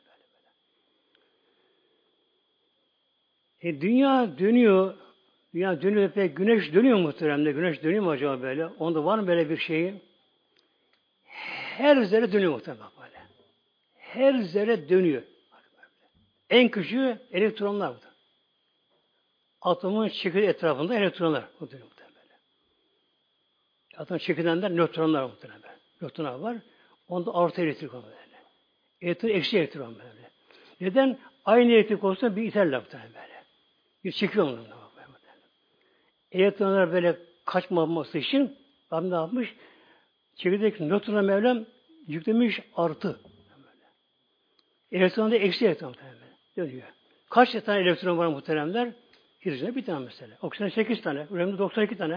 Dünya dönüyor. Dünya dönüyor. Peki güneş dönüyor muhteremde. Güneş dönüyor mu acaba böyle? Onda var mı böyle bir şeyi? Her zerre dönüyor muhtemelen böyle. Her zerre dönüyor. En küçüğü elektronlar burada. Atomun çekirdeği etrafında elektronlar. Dönüyor muhtemelen böyle. Atomun çekirdeğinden nötronlar muhtemelen böyle. Nötronlar var. Onda artı elektrik var böyle. Elektron eksi elektrik var böyle. Neden? Aynı elektrik olsa bir iterler muhtemelen böyle. Bir çekiyor onu. Elektronlar böyle kaçmaması için Rabbim ne yapmış? Çekirdeki nötrona Mevlam yüklemiş artı. Elektronda eksi elektron dönüyor. Kaç tane elektron var muhteremler? Hidrojende bir tane mesela. Oksijen 8 tane. Uranyumda 92 tane.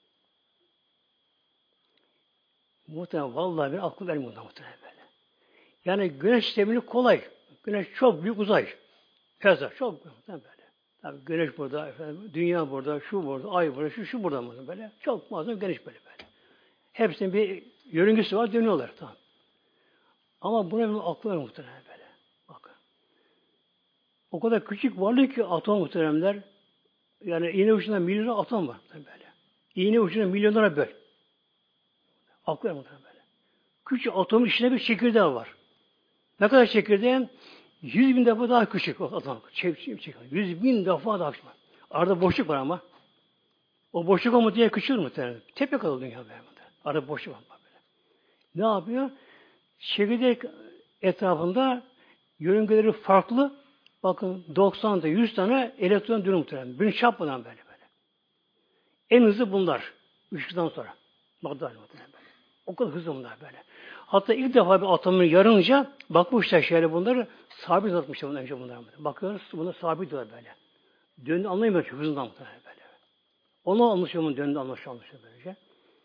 Muhterem vallahi bir akıl vermiyor muhterem böyle. Yani güneş sistemini kolay. Güneş çok büyük uzay. Feza çok büyük böyle. Tabii güneş burada, efendim, dünya burada, şu burada, ay burada, şu burada mı böyle. Çok muazzam geniş böyle. Hepsinin bir yörüngesi var, dönüyorlar tamam. Ama buna bir aklı var muhtemelen böyle. Bakın. O kadar küçük varlık ki atom muhteremler. Yani iğne ucunda milyonlar atom var böyle. İğne ucunda milyonlara böl. Aklı var muhtemelen böyle. Küçük atomun içinde bir çekirdeği var. Ne kadar çekirdeğin? 100.000 defa daha küçük o atom. 100.000 defa daha küçük. Arada boşluk var ama. O boşluk olmadığı diye küçülür muhtemelen. Tepe kalır dünya böyle. Arada boşluk var böyle. Ne yapıyor? Çekirdek etrafında yörüngeleri farklı. Bakın 90'da 100 tane elektron dönüyor muhtemelen. Birini çarpmadan böyle. En hızlı bunlar. Işıktan sonra. Muhtemelen böyle. O kadar hızlı bunlar böyle. Hatta ilk defa bir atomun yarınca bakmışlar şöyle bunları sabit atmışlar önce bunlar. Bakıyoruz buna sabit diyorlar böyle. Döndü anlayamıyor çok hızından böyle. Onu anlaşıyor mu döndü anlaşıyor böylece.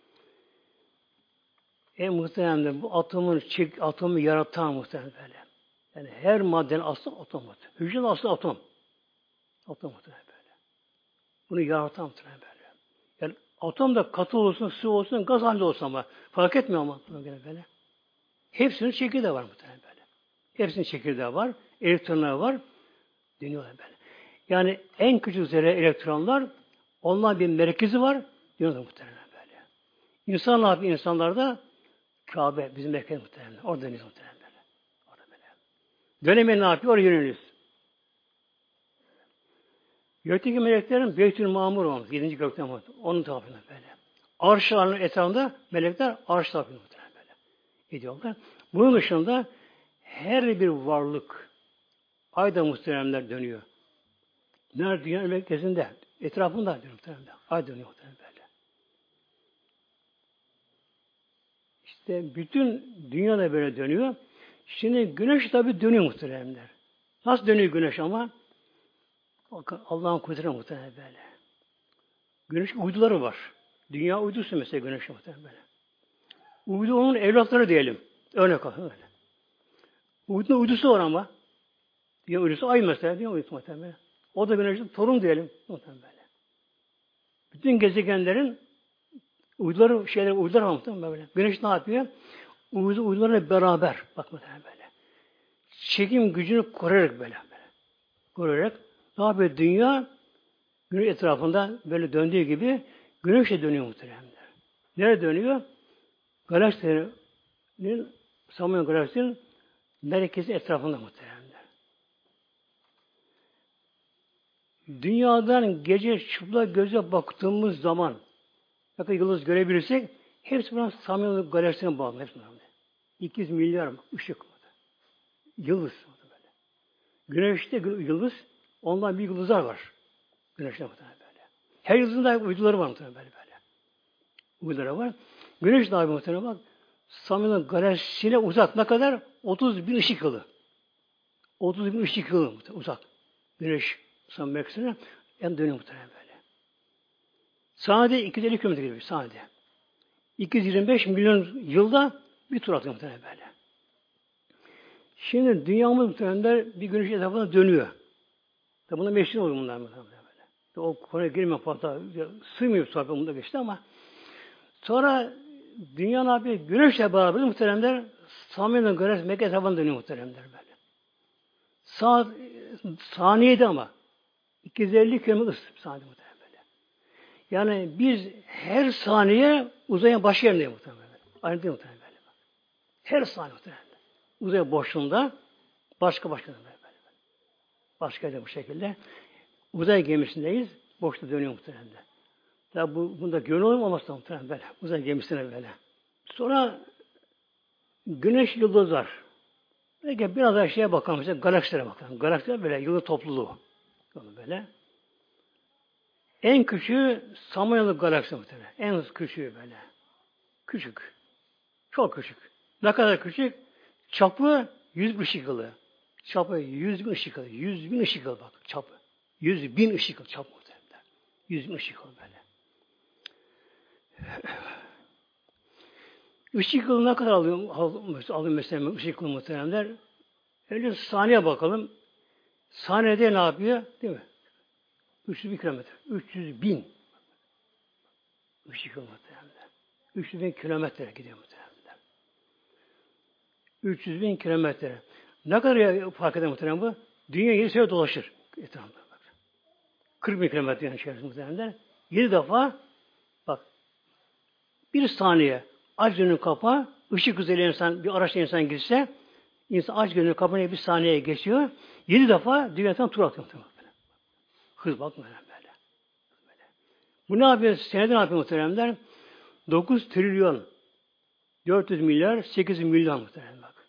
Muhtemelen bu atomu yaratan muhtemelen böyle. Yani her maddenin aslı atom. Hücrenin aslı atom. Atom muhtemelen böyle. Bunu yaratan muhtemelen böyle. Yani atom da katı olsun, su olsun, gaz halinde olsun ama fark etmiyor ama böyle. Hepsinin çekirdeği var muhtemelen böyle. Hepsinin çekirdeği var, elektronlar var, dönüyorlar böyle. Yani en küçük zerre elektronlar, onların bir merkezi var, dönüyorlar muhtemelen böyle. İnsan ne yapıyor? İnsanlarda Kabe, bizim merkez muhtemelen. Orada dönüyoruz muhtemelen böyle. Orada böyle. Dönemeyen ne yapıyor? Oraya yöneliyoruz. Gökteki meleklerin Beytül Mamur olmuş. 7. gökten var. Onun tarafında böyle. Arşların etrafında melekler arş tarafında muhtemelen böyle. Ediyorlar. Bunun dışında her bir varlık ayda muhteremler dönüyor. Nerede? Dünyanın merkezinde. Etrafında dönüyor muhteremler. Ay dönüyor muhteremler böyle. İşte bütün dünya da böyle dönüyor. Şimdi güneş tabi dönüyor muhteremler. Nasıl dönüyor güneş ama? Bakın Allah'ın kudreti muhterem böyle. Güneş uyduları var. Dünya uydusu mesela güneş muhterem böyle. Uydu onun evlatları diyelim. Örnek olsun öyle. Uydunun uydusu var ama. Dünya uydusu ay mesela. Dünya uydusu muhterem. O da güneşin torun diyelim. Muhterem böyle. Bütün gezegenlerin Uydular, uydular var muhtemelen böyle. Güneş ne yapıyor? Uydularla beraber, bak muhtemelen böyle. Çekim gücünü koruyarak böyle. Koruyarak ne yapıyor? Dünya Güneş etrafında böyle döndüğü gibi Güneş de dönüyor muhtemelen. Nereye dönüyor? Galaksinin, Samanyolu galaksinin merkezi etrafında muhtemelen. Dünyadan gece çıplak göze baktığımız zaman ne kadar yıldız görebilirsek hepsi buna Samanyolu galaksisine bağlı. Hepsi buna. 200 milyar ışık. Yıldız. Böyle. Güneşte yıldız, ondan büyük yıldızlar var. Güneşte muhtemelen böyle. Her yıldızın da uyduları var muhtemelen böyle. Uyduları var. Güneş daha bir muhtemelen bak. Samanyolu galaksisine uzak ne kadar? 30 bin ışık yılı. 30 bin ışık yılı uzak. Güneş Samanyolu galaksisine en dönüyor muhtemelen böyle. Saniyede 250 kilometre gidiyor. Saniyede. 225 milyon yılda bir tur atıyor muhtemelen böyle. Şimdi dünyamız muhtemelen bir güneş etrafında dönüyor. Tabi buna meşhur oluyor bunlar muhtemelen böyle. O konuya girme fazla sığmıyor sohbet bunda geçti ama sonra dünya ne yapıyor? Güneşle beraber muhteremler Samanyolu galaksisi Mekke etrafında dönüyor muhteremler böyle. Saniyede ama 250 kilometre saniyede muhterem böyle. Yani biz her saniye uzaya başka yerindeyiz muhterem böyle. Aynı değil muhterem böyle. Her saniye muhterem. Uzay boşluğunda başka böyle. Başka yerde bu şekilde. Uzay gemisindeyiz. Boşta dönüyor muhterem. Tabi bunda gönül olmaması da muhtemelen böyle. Uzay gemisine böyle. Sonra güneş yıldızlar. Peki biraz daha şeye bakalım. İşte galaksilere bakalım. Galaksiler böyle yıldız topluluğu. Böyle. En küçüğü Samanyolu galaksisi muhtemelen. En küçüğü böyle. Küçük. Çok küçük. Ne kadar küçük? Çapı 100 ışık yılı. Çapı 100 bin ışık yılı. 100 bin ışık yılı bak. Çapı. 100 bin ışık yılı çapı muhtemelen. 100 bin ışık yılı böyle. Işık yılı ne kadar alıyor mesela ışık yılı muhtemelenler? Önce saniye bakalım. Saniyede ne yapıyor? Değil mi? 300 bin kilometre. 300 bin. Işık yılı muhtemelenler. 300 bin kilometre gidiyor muhtemelenler. 300 bin kilometre. Ne kadar fark eder muhtemelen bu? Dünya 7 sene dolaşır. Etrafında. 40 bin kilometre yani içerisinde muhtemelenler. 7 defa bak bir saniye aç gönül kapağı, ışık hızıyla insan, bir araçla insan girse, insan aç gönül kapağına bir saniyeye geçiyor. 7 defa dünyadan tur atıyor. Hız bakma böyle. Bu ne yapıyor? Senede ne yapıyor muhteremler? 9 trilyon 400 milyar 8 milyon muhterem bak.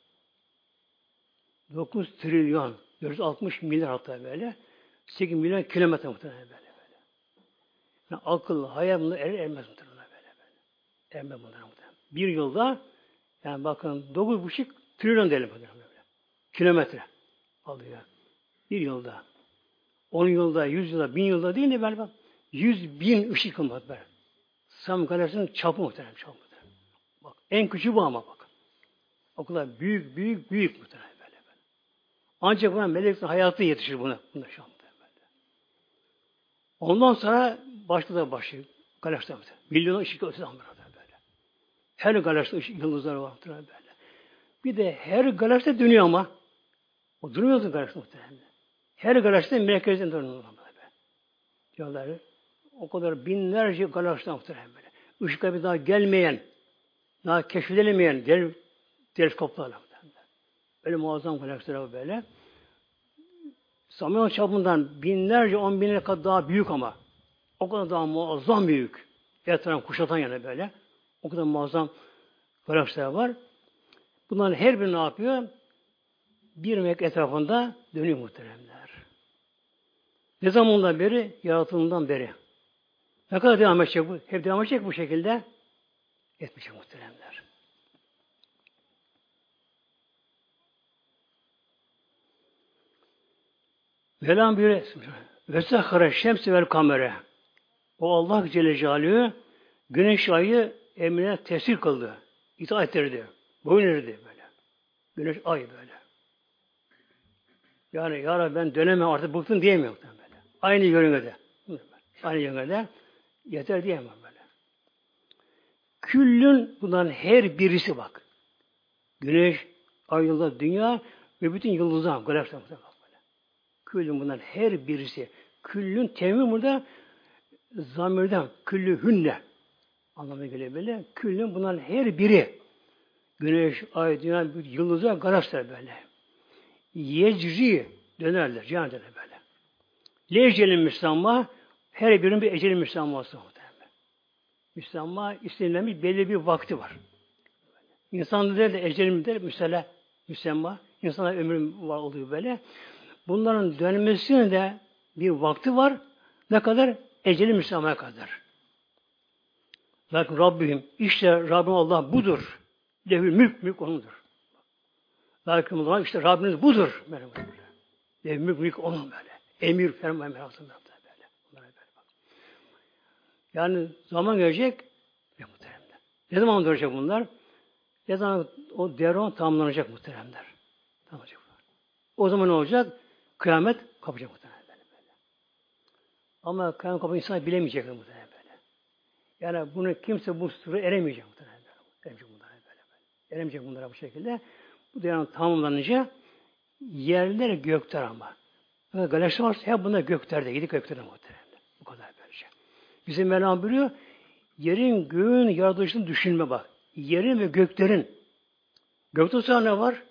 9 trilyon 460 milyar hatta böyle. 8 milyon kilometre muhterem böyle. Yani akıl, hayal bunlar ermez muhterem böyle. Ermez bunlar muhterem. Bir yılda yani bakın 9,5 trilyon diyelim böyle. Kilometre alıyor. Bir yılda. 10 yılda, 100 yılda, 1000 yılda değil de böyle bak 100 bin ışık yılı böyle. Sam galaksinin çapı muhterem. Bak en küçüğü bu ama bak. O kadar büyük muhterem böyle. Ancak buna meleklerin hayatı yetişir buna şu anda böyle. Ondan sonra başlıyor. Galaksiler muhterem. Milyon ışık yılı böyle. Her galakside ışık yıldızları var muhterem böyle. Bir de her galakside dönüyor ama. O durmuyordu galaksi muhterem. Her galakside merkezden dönüyor böyle. Diyorlar. O kadar binlerce galaksiler muhterem böyle. Işıklar bir daha gelmeyen, daha keşfedilemeyen teleskoplarla muhterem. Öyle muazzam galaksiler böyle. Samanyolu çapından binlerce, 10 binlere kadar daha büyük ama. O kadar daha muazzam büyük. Etrafını kuşatan yani böyle. O kadar muazzam galaksiler var. Bunların her biri ne yapıyor? Bir melek etrafında dönüyor muhteremler. Ne zamandan beri? Yaratılımından beri. Ne kadar devam edecek bu? Hep devam edecek bu şekilde. Etmeyecek muhteremler. Velam bir vesahara şemsi vel kamere. O Allah Celle Celaluhu güneş ayı emrine tesir kıldı. İtaat ettirdi. Boyun eğdi böyle. Güneş ay böyle. Yani ya Rabbi ben dönemem artık bıktım diyemiyor böyle. Aynı yörüngede. Aynı yörüngede yeter diyemem böyle. Küllün bunların her birisi bak. Güneş, ay, yıldız, dünya ve bütün yıldızlar, galaksiler bak böyle. Küllün bunların her birisi. Küllün temin burada zamirden, küllü hünne anlamına geliyor böyle. Küllün bunların her biri. Güneş, ay, dünya, yıldızlar, galaksiler böyle. Yecri dönerler, cihan döner böyle. Lecelin müsamma, her birinin bir eceli müsamması muhtemelen. Müsamma istenilmiş belli bir vakti var. İnsan de eceli der, müsemma. İnsana ömrü var oluyor böyle. Bunların dönmesinin de bir vakti var. Ne kadar? Eceli müsammaya kadar. Lakin Rabbim, işte Rabbim Allah budur. Lehül mülk onundur. Lakin Allah işte Rabbiniz budur. Lehül mülk onun böyle. Emir ferman merasım böyle. Bunlara böyle bak. Yani zaman gelecek muhteremler. Ne zaman duracak bunlar? Ne zaman o devran tamamlanacak muhteremler. Tamamlanacak. O zaman ne olacak? Kıyamet kapacak muhteremler. Ama kıyamet kapı insan bilemeyecek muhteremler. Yani bunu kimse bu sırrı eremeyecek muhteremler. Eremeyecek bunlara böyle. Eremeyecek bunlara bu şekilde. Bu devran tamamlanınca yerler gökler ama. Galaksi varsa hep bunlar göklerde. 7 göklerde muhteremler. Bu kadar böylece. Bizim Mevlam buyuruyor, yerin göğün yaratılışını düşünme bak. Yerin ve göklerin. Gökte sonra ne var?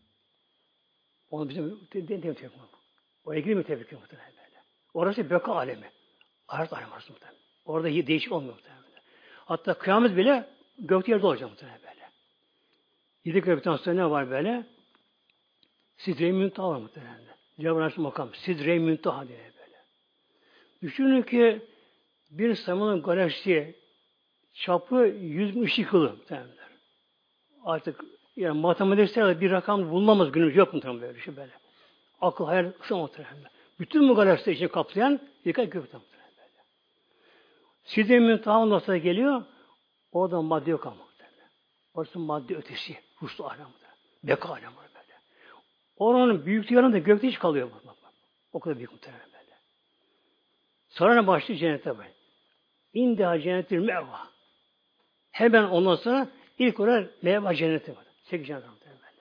Onu bizim tebrik oraya girmiyor tebrik muhtemelen böyle. Orası beka alemi. Ahiret alemi orası muhtemelen. Orada değişik olmuyor muhtemelen. Hatta kıyamet bile gökte yerde olacak muhtemelen böyle. 7 gökten sonra ne var böyle? Sidre-i Müntaha var muhtemelen. Cenab-ı Hakk'ın makam. Sidre-i Müntaha diye böyle. Düşünün ki bir Samanyolu galaksiye çapı 100 bin ışık yılı muhtemelen. Artık yani matematiksel bir rakam bulunamaz günümüz yok muhtemelen böyle şey böyle. Akıl hayal kısa muhtemelen. Bütün bu galaksiyi içine kaplayan birkaç gökten muhtemelen böyle. Sidre-i Müntaha nasıl geliyor? Orada madde yok ama muhtemelen. Orası madde ötesi. Ruhsuz alem muhtemelen. Beka alem var böyle. Oranın büyüklüğü yanında gökte hiç kalıyor. Bak. O kadar büyük muhtemelen böyle. Sonra ne başlıyor cennete böyle. İndiha cennetil meva. Hemen ondan sonra ilk olarak meva cenneti var. 8 cennet muhtemelen böyle.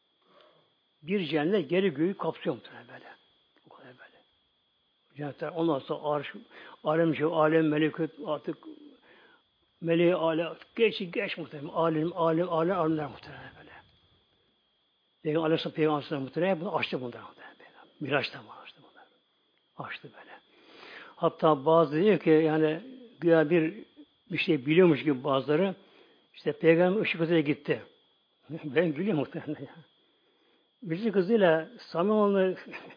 Bir cennet geri göğü kapsıyor muhtemelen böyle. O kadar böyle. Cennetler ondan sonra arş, alem melekut artık meleği alem geç muhtemelen. Alemler muhtemelen böyle. Peygamber Aleyhisselam Peygamber muhtemelen bunu açtı bunlar muhtemelen. Miraç'tan açtı bunlar. Açtı böyle. Hatta bazı diyor ki yani güya bir şey biliyormuş gibi bazıları işte Peygamber ışık hızıyla gitti. Ben gülüyorum muhtemelen ya. Birisi kızıyla Samanyolu'nu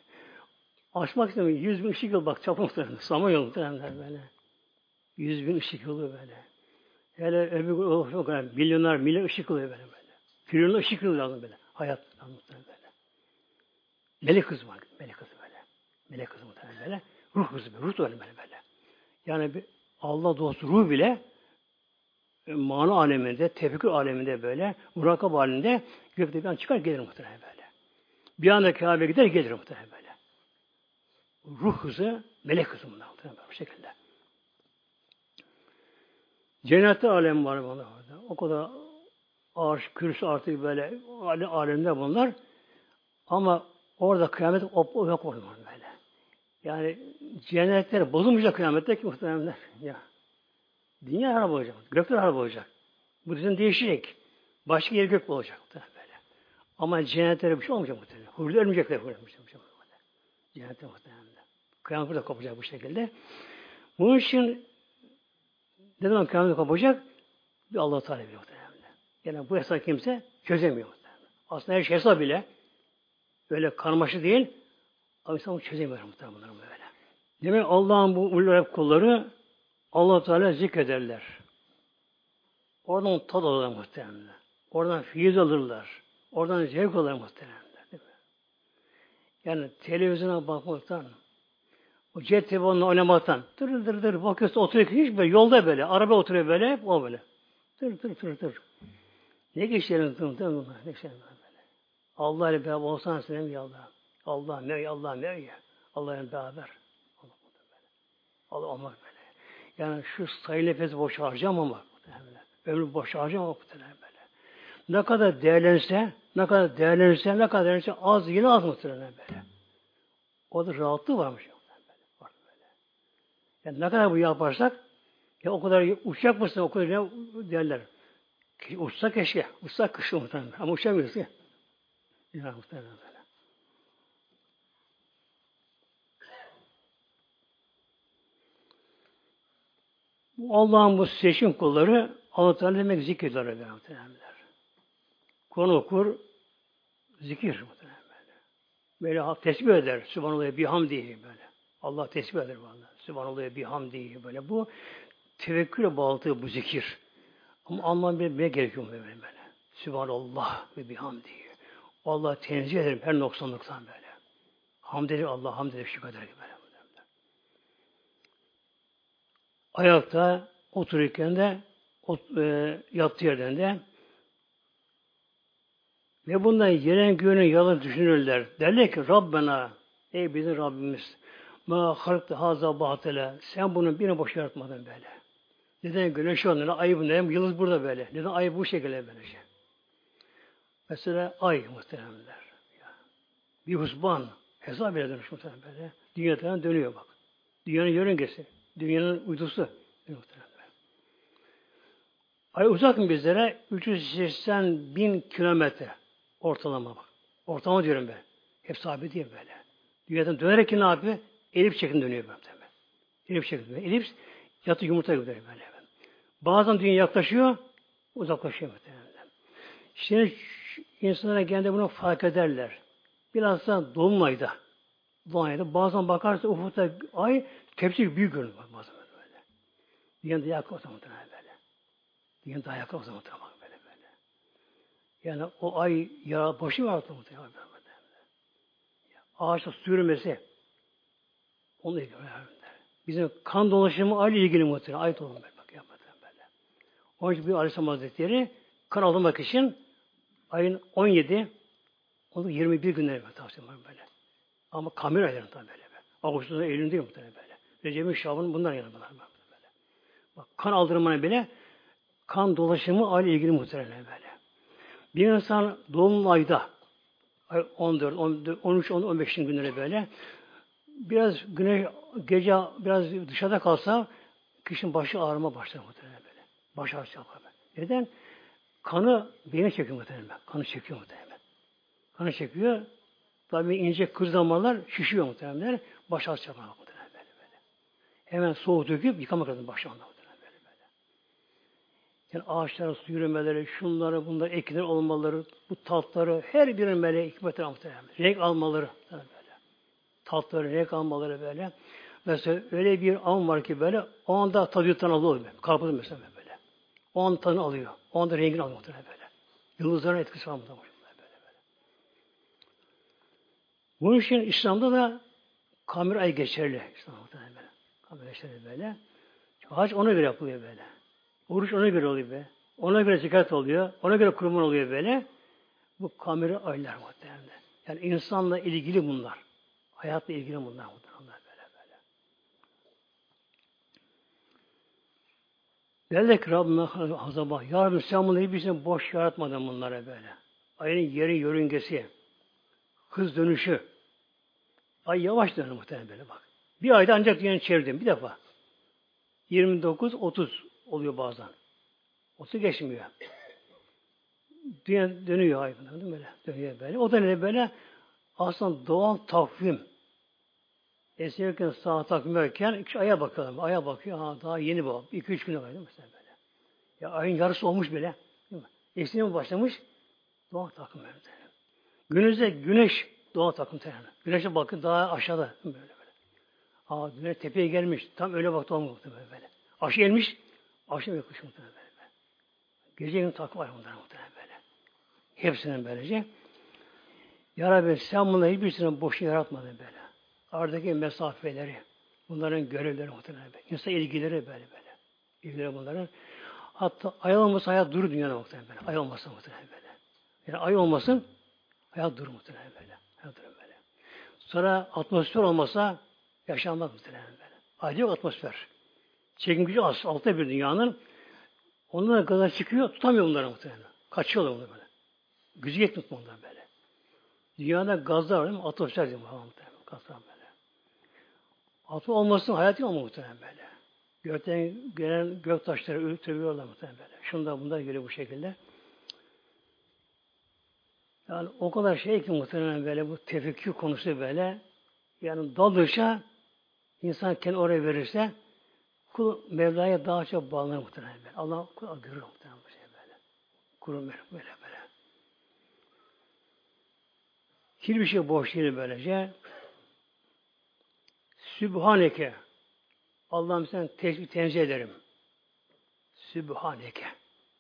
aşmak istemiyor. 100 bin ışık yıl bak çapı muhtemelen. Samanyolu muhtemelen böyle. 100 bin ışık yılı böyle. Hele öbür kadar milyon ışık yılı böyle. Trilyon ışık yılı lazım böyle. Hayat muhtemelen böyle. Melek kız var. Melek kızı böyle. Melek kızı muhtemelen böyle. Ruh kızı böyle. Ruh da öyle böyle. Yani bir Allah dostu ruh bile mana aleminde, tefekkür aleminde böyle, murakab halinde gökte bir an çıkar gelir muhtemelen böyle. Bir anda Kabe'ye gider gelir muhtemelen böyle. Ruh hızı, melek hızı bunlar muhtemelen bu şekilde. Cennette alem var bunlar. O kadar arş, kürsü artık böyle alemde bunlar. Ama orada kıyamet yok orada böyle. Yani cennetler bozulmayacak kıyamette ki muhtemelen. Ya. Dünya harap olacak. Gökler harap olacak. Bu düzen değişecek. Başka yer gök olacak muhtemelen böyle. Ama cennetlere bir şey olmayacak muhtemelen. Huriler ölmeyecekler. Cennette muhtemelen. Kıyamet burada kopacak bu şekilde. Bunun için ne zaman kıyamet kopacak? Bir Allah-u Teala biliyor muhtemelen. Yani bu hesap kimse çözemiyor muhtemelen. Aslında her şey hesap bile öyle karmaşık değil. Ama insan çözemiyor muhtemelen bunları böyle. Demek Allah'ın bu ulul kulları Allah-u Teala zikrederler. Oradan tad alırlar muhtemelen. Oradan feyiz alırlar. Oradan zevk alırlar muhtemelen. Değil mi? Yani televizyona bakmaktan, o cep telefonla oynamaktan, dır bakıyorsun oturuyor hiç böyle yolda böyle, araba oturuyor böyle, o böyle. Tır. Ne geçelim bunlar, ne geçelim böyle. Allah ile beraber olsan senin ya Allah. Allah mev. Allah ile beraber. Allah olmak böyle. Yani şu sayı nefesi boş harcamamak. Ömrü boşa harcamamak muhtemelen böyle. Ne kadar değerlenirse, ne kadar değerlenirse, ne kadar değerlenirse az yine az muhtemelen böyle. O da rahatlığı varmış. Böyle. Yani ne kadar bu yaparsak ya o kadar uçacak mısın o kadar ya derler. Uçsa keşke. Uçsa kışlı muhtemelen. Ama uçamıyoruz ya. Ya muhtemelen böyle. Allah'ın bu seçim kulları Allah Teala demek zikirler muhtemelen. Kur'an okur, zikir muhtemelen böyle tesbih eder. Sübhanallah bihamdihi böyle. Allah tesbih eder vallahi. Sübhanallah bihamdihi böyle. Bu tevekküle bağlı bu zikir. Ama anlam bilmeye gerekiyor böyle böyle. Sübhanallah ve bihamdihi. Allah tenzih ederim her noksanlıktan böyle. Hamd eder Allah, hamd eder şükür eder böyle. Ayakta otururken de yattığı yerden de ve bundan yenen göğünün yalan düşünürler. Derler ki Rabbena, ey bizim Rabbimiz, ma halkta haza batile, sen bunun birini boş yaratmadın böyle. Neden güneş onlara, ay bunlara, yıldız burada böyle. Neden ay bu şekilde böylece? Mesela ay muhteremler. Bir husban, hesap bile dönüş muhterem böyle. Dünyadan dönüyor bak. Dünyanın yörüngesi, dünyanın uydusu. Ay uzak mı bizlere? 380 bin kilometre ortalama bak. Ortalama diyorum ben. Hep sabit değil böyle. Dünyadan dönerek ne yapıyor? Elips şeklinde dönüyor böyle. Elips şeklinde dönüyor. Elips yatı yumurta gibi dönüyor böyle. Bazen dünya yaklaşıyor, uzaklaşıyor muhtemelen. Şimdi insanlara genelde bunu fark ederler. Biraz da dolunayda. Dolunayda bazen bakarsa ufukta ay tepsi büyük görünüyor bazen böyle. Dünyada yaklaşıyor muhtemelen böyle. Dünyada daha yaklaşıyor muhtemelen böyle böyle. Yani o ay yara başı var muhtemelen böyle. Ağaçta su yürümesi onunla ilgili. Bizim kan dolaşımı ayla ilgili muhtemelen. Ay dolaşımı böyle. Onun için bir Aleyhisselam Hazretleri kan alınmak için ayın 17 onu 21 günleri tavsiye var böyle. Ama kamera aylarında tabii böyle. Ağustos'ta Eylül değil muhtemelen böyle. Recep'in Şaban'ın bunlar yanımlar böyle. Bak kan aldırmana bile kan dolaşımı ayla ilgili muhtemelen böyle. Bir insan doğum ayda 14, 13, 15 günleri böyle biraz güneş gece biraz dışarıda kalsa kişinin başı ağrıma başlar muhtemelen böyle. Baş ağrısı yapar. Neden? Kanı beyne çekiyor muhtemelen. Kanı çekiyor muhtemelen. Kanı çekiyor. Tabii ince kız damarlar şişiyor muhtemelen. Baş ağrısı yapar muhtemelen böyle. Hemen soğuk döküp yıkamak lazım başlarında muhtemelen böyle. Yani ağaçlara su yürümeleri, şunları, bunları, ekler olmaları, bu tatları, her birinin böyle hikmetleri muhtemelen. Renk almaları böyle. Tatları, renk almaları böyle. Mesela öyle bir an var ki böyle, o anda tabiattan alıyor. Karpuz mesela böyle. O an tadını alıyor. O anda rengini alıyor muhtemelen böyle. Yıldızların etkisi var muhtemelen böyle. Bunun için İslam'da da kamer ay geçerli. İslam'da muhtemelen böyle. Kamer geçerli böyle. Hac ona göre yapılıyor böyle. Oruç ona göre oluyor böyle. Ona göre zekat oluyor. Ona göre kurban oluyor böyle. Bu kamera aylar muhtemelen. Yani insanla ilgili bunlar. Hayatla ilgili bunlar muhtemelen böyle. Derler ki Rabbime hazaba. Ya Rabbi sen bunları hiçbirisini boş yaratmadın bunlara böyle. Ayın yeri yörüngesi. Hız dönüşü. Ay yavaş dönüyor muhtemelen böyle bak. Bir ayda ancak dünyanın çevirdim bir defa. 29-30 oluyor bazen. 30 geçmiyor. Dünya dönüyor ay değil mi böyle? Dönüyor böyle. O da ne böyle? Aslında doğal takvim. Eski saat takvimi verirken aya bakalım. Aya bakıyor. Ha, daha yeni bu. 2-3 güne var değil mi? Mesela böyle. Ya ayın yarısı olmuş bile. Değil mi? Eski mi başlamış? Doğal takvim böyle. Günümüzde güneş doğal takvim terörü. Güneşe bakın daha aşağıda. Böyle böyle. Ha güneş tepeye gelmiş. Tam öyle vakti olmadı böyle. Aşı gelmiş. Aşı yaklaşık muhtemelen böyle. Gece gün takvim var bunlar muhtemelen böyle. Hepsinin böylece. Ya Rabbi sen bunları hiçbirisini boşuna yaratmadın böyle. Aradaki mesafeleri, bunların görevleri muhtemelen böyle. İnsan ilgileri böyle. İlgileri bunların. Hatta ay olmasa hayat durur dünyada muhtemelen böyle. Ay olmasa muhtemelen böyle. Yani ay olmasın hayat durur muhtemelen böyle. Hayat durur böyle. Sonra atmosfer olmasa yaşanmaz muhtemelen böyle. Ay yok atmosfer. Çekim gücü az. Altta bir dünyanın Ondan gaza çıkıyor, tutamıyor bunları muhtemelen. Kaçıyorlar onlar böyle. Gücü yetmiyor ondan böyle. Dünyada gazlar var değil mi? Atmosfer diyor muhtemelen. Gazlar böyle. Atom olmasın hayat yok mu muhtemelen böyle. Gökten gelen gök taşları ürütüyorlar muhtemelen böyle. Şunda bunda geliyor bu şekilde. Yani o kadar şey ki muhtemelen böyle bu tefekkür konusu böyle. Yani dalışa insan kendi oraya verirse kul Mevla'ya daha çok bağlanır muhtemelen böyle. Allah kul görür muhtemelen bu şey böyle. Kulun böyle. Hiçbir şey boş değil böylece. Sübhaneke. Allah'ım sen tesbih tenzih ederim. Sübhaneke.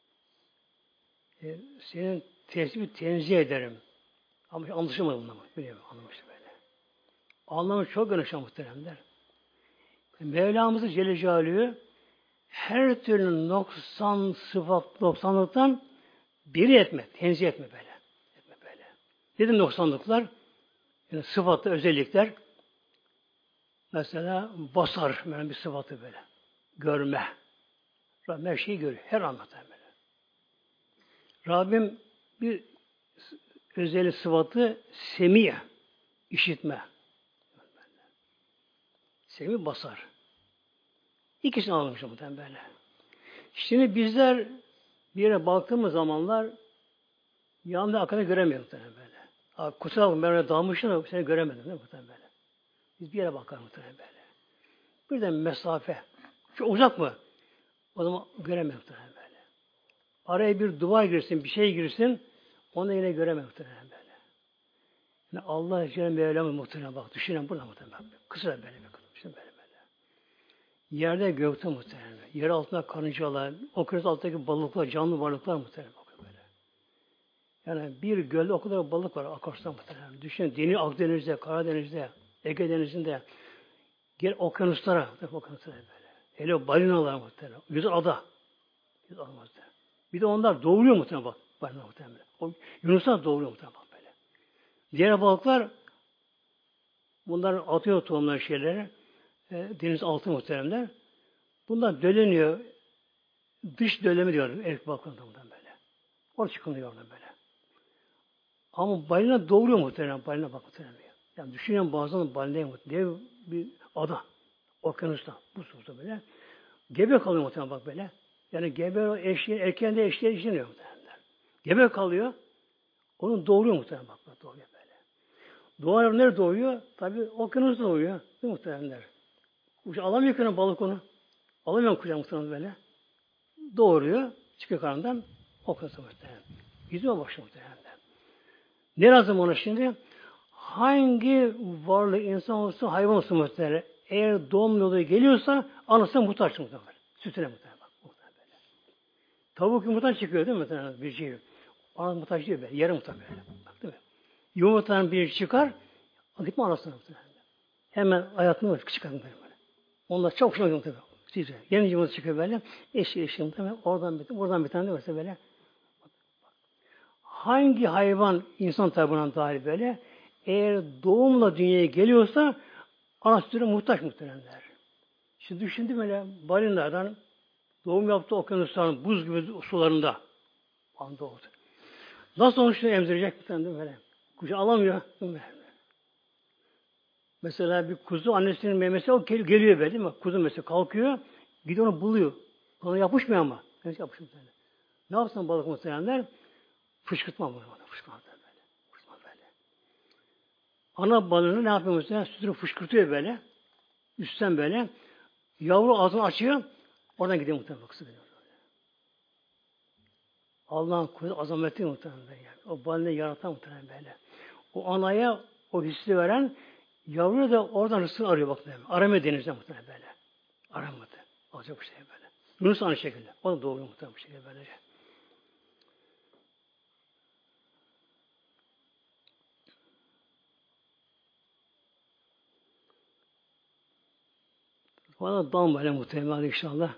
Senin tesbih tenzih ederim. Ama anlaşılmadı bundan. Biliyorum, anlamıştım böyle. Anlamı çok geniş muhteremler. Mevlamızı Celle Celaluhu her türlü noksan, sıfat, noksanlıktan biri etme, tenzih etme böyle. Etme böyle. Dedim noksanlıklar, yani sıfatlı özellikler, mesela basar, yani bir sıfatı böyle. Görme. Rabbim her şeyi görüyor. Her anlatan böyle. Rabbim bir özellik sıfatı semiye, işitme. Semi basar. İkisini almışım muhtemelen böyle. Şimdi bizler bir yere baktığımız zamanlar yanında akını göremiyoruz muhtemelen böyle. Kusura bakma ben öyle dalmışım ama seni göremedim değil mi muhtemelen böyle. Biz bir yere bakarız muhtemelen böyle. Birden mesafe. Çok uzak mı? O zaman göremiyoruz muhtemelen böyle. Araya bir duvar girsin, bir şey girsin, onu yine göremiyoruz muhtemelen böyle. Yani Allah Celle Mevlam'ı muhtemelen bak. Düşünün burada muhtemelen. Kısa böyle bir kılım. İşte böyle. Yerde gökte muhtemelen. Yer altında karıncalar, okyanus alttaki balıklar, canlı varlıklar muhtemelen. Böyle. Yani bir gölde o kadar balık var akarsuda muhtemelen. Düşünün Deniz, Akdeniz'de, Karadeniz'de, Ege Denizi'nde, gel okyanuslara böyle. Hele balinalar muhtemelen. Yüz ada. Yüz ada muhtemelen. Bir de onlar doğuruyor muhtemelen bak. Balina muhtemelen. O Yunuslar doğuruyor muhtemelen bak böyle. Diğer balıklar bunlar atıyor tohumları şeyleri. Deniz altı muhteremler. Bunlar döleniyor. Dış dölemi diyor erkek balkonundan böyle. Orada çıkılıyor oradan böyle. Ama balina doğuruyor muhterem. Balina bak muhterem. Yani düşünüyorum bazen balinaya muhterem. Dev bir ada. Okyanusta. Bu sonuçta böyle. Gebe kalıyor muhterem bak böyle. Yani gebe eşeğin, erkeğin de eşeğin işleniyor muhteremler. Gebe kalıyor. Onu doğuruyor muhterem bak. Doğuruyor böyle. Doğar nerede doğuyor? Tabi okyanusta doğuyor. Değil mi muhteremler? Alamıyor ki balık onu. Alamıyor kucağına muhtemelen böyle. Doğuruyor. Çıkıyor karnından. Okuyorsa muhtemelen. Yüzüme başlıyor muhtemelen. Ne lazım ona şimdi? Hangi varlık insan olsun, hayvan olsun muhtemelen. Eğer doğum yolu geliyorsa anasına muhtaç muhtemelen. Sütüne muhtemelen. Muhtemelen böyle. Tavuk yumurtadan çıkıyor değil mi muhtemelen bir şey? Ana muhtaç değil böyle. Yarı muhtemelen böyle. Bak değil mi? Yumurtadan bir çıkar. Gitme anasına muhtemelen. Hemen hayatını çıkar muhtemelen. Onlar çok hoşuma gidiyor tabii. Size. Yeni yumurta çıkıyor böyle. Eşi muhtemelen. Oradan bir tane de varsa böyle. Hangi hayvan insan tabiına dahil böyle eğer doğumla dünyaya geliyorsa ana sütüne muhtaç muhtemelenler. Şimdi düşündüm böyle balinalardan doğum yaptığı okyanusların buz gibi sularında anda oldu. Nasıl onu şunu emzirecek muhtemelen böyle. Kucağı alamıyor. Mesela bir kuzu annesinin memesi o geliyor böyle değil mi? Kuzu mesela kalkıyor, gidiyor onu buluyor. Ona yapışmıyor ama. Yapışmıyor. Ne yapsın balık muhtemelenler? Fışkırtma bunu. Fışkırtma böyle. Fışkırtma böyle. Ana balığını ne yapıyor mesela? Sütünü fışkırtıyor böyle. Üstten böyle. Yavru ağzını açıyor. Oradan gidiyor muhtemelen. Allah'ın kuvveti azameti muhtemelen. Yani. O balını yaratan muhtemelen böyle. O anaya o hissi veren yavru da oradan rızkını arıyor bak. Aramıyor denizden muhtemelen böyle. Aramadı. Olacak bir şey böyle. Yunus aynı şekilde. O da doğru muhtemelen bir şekilde böylece. Bana dam böyle muhtemelen inşallah.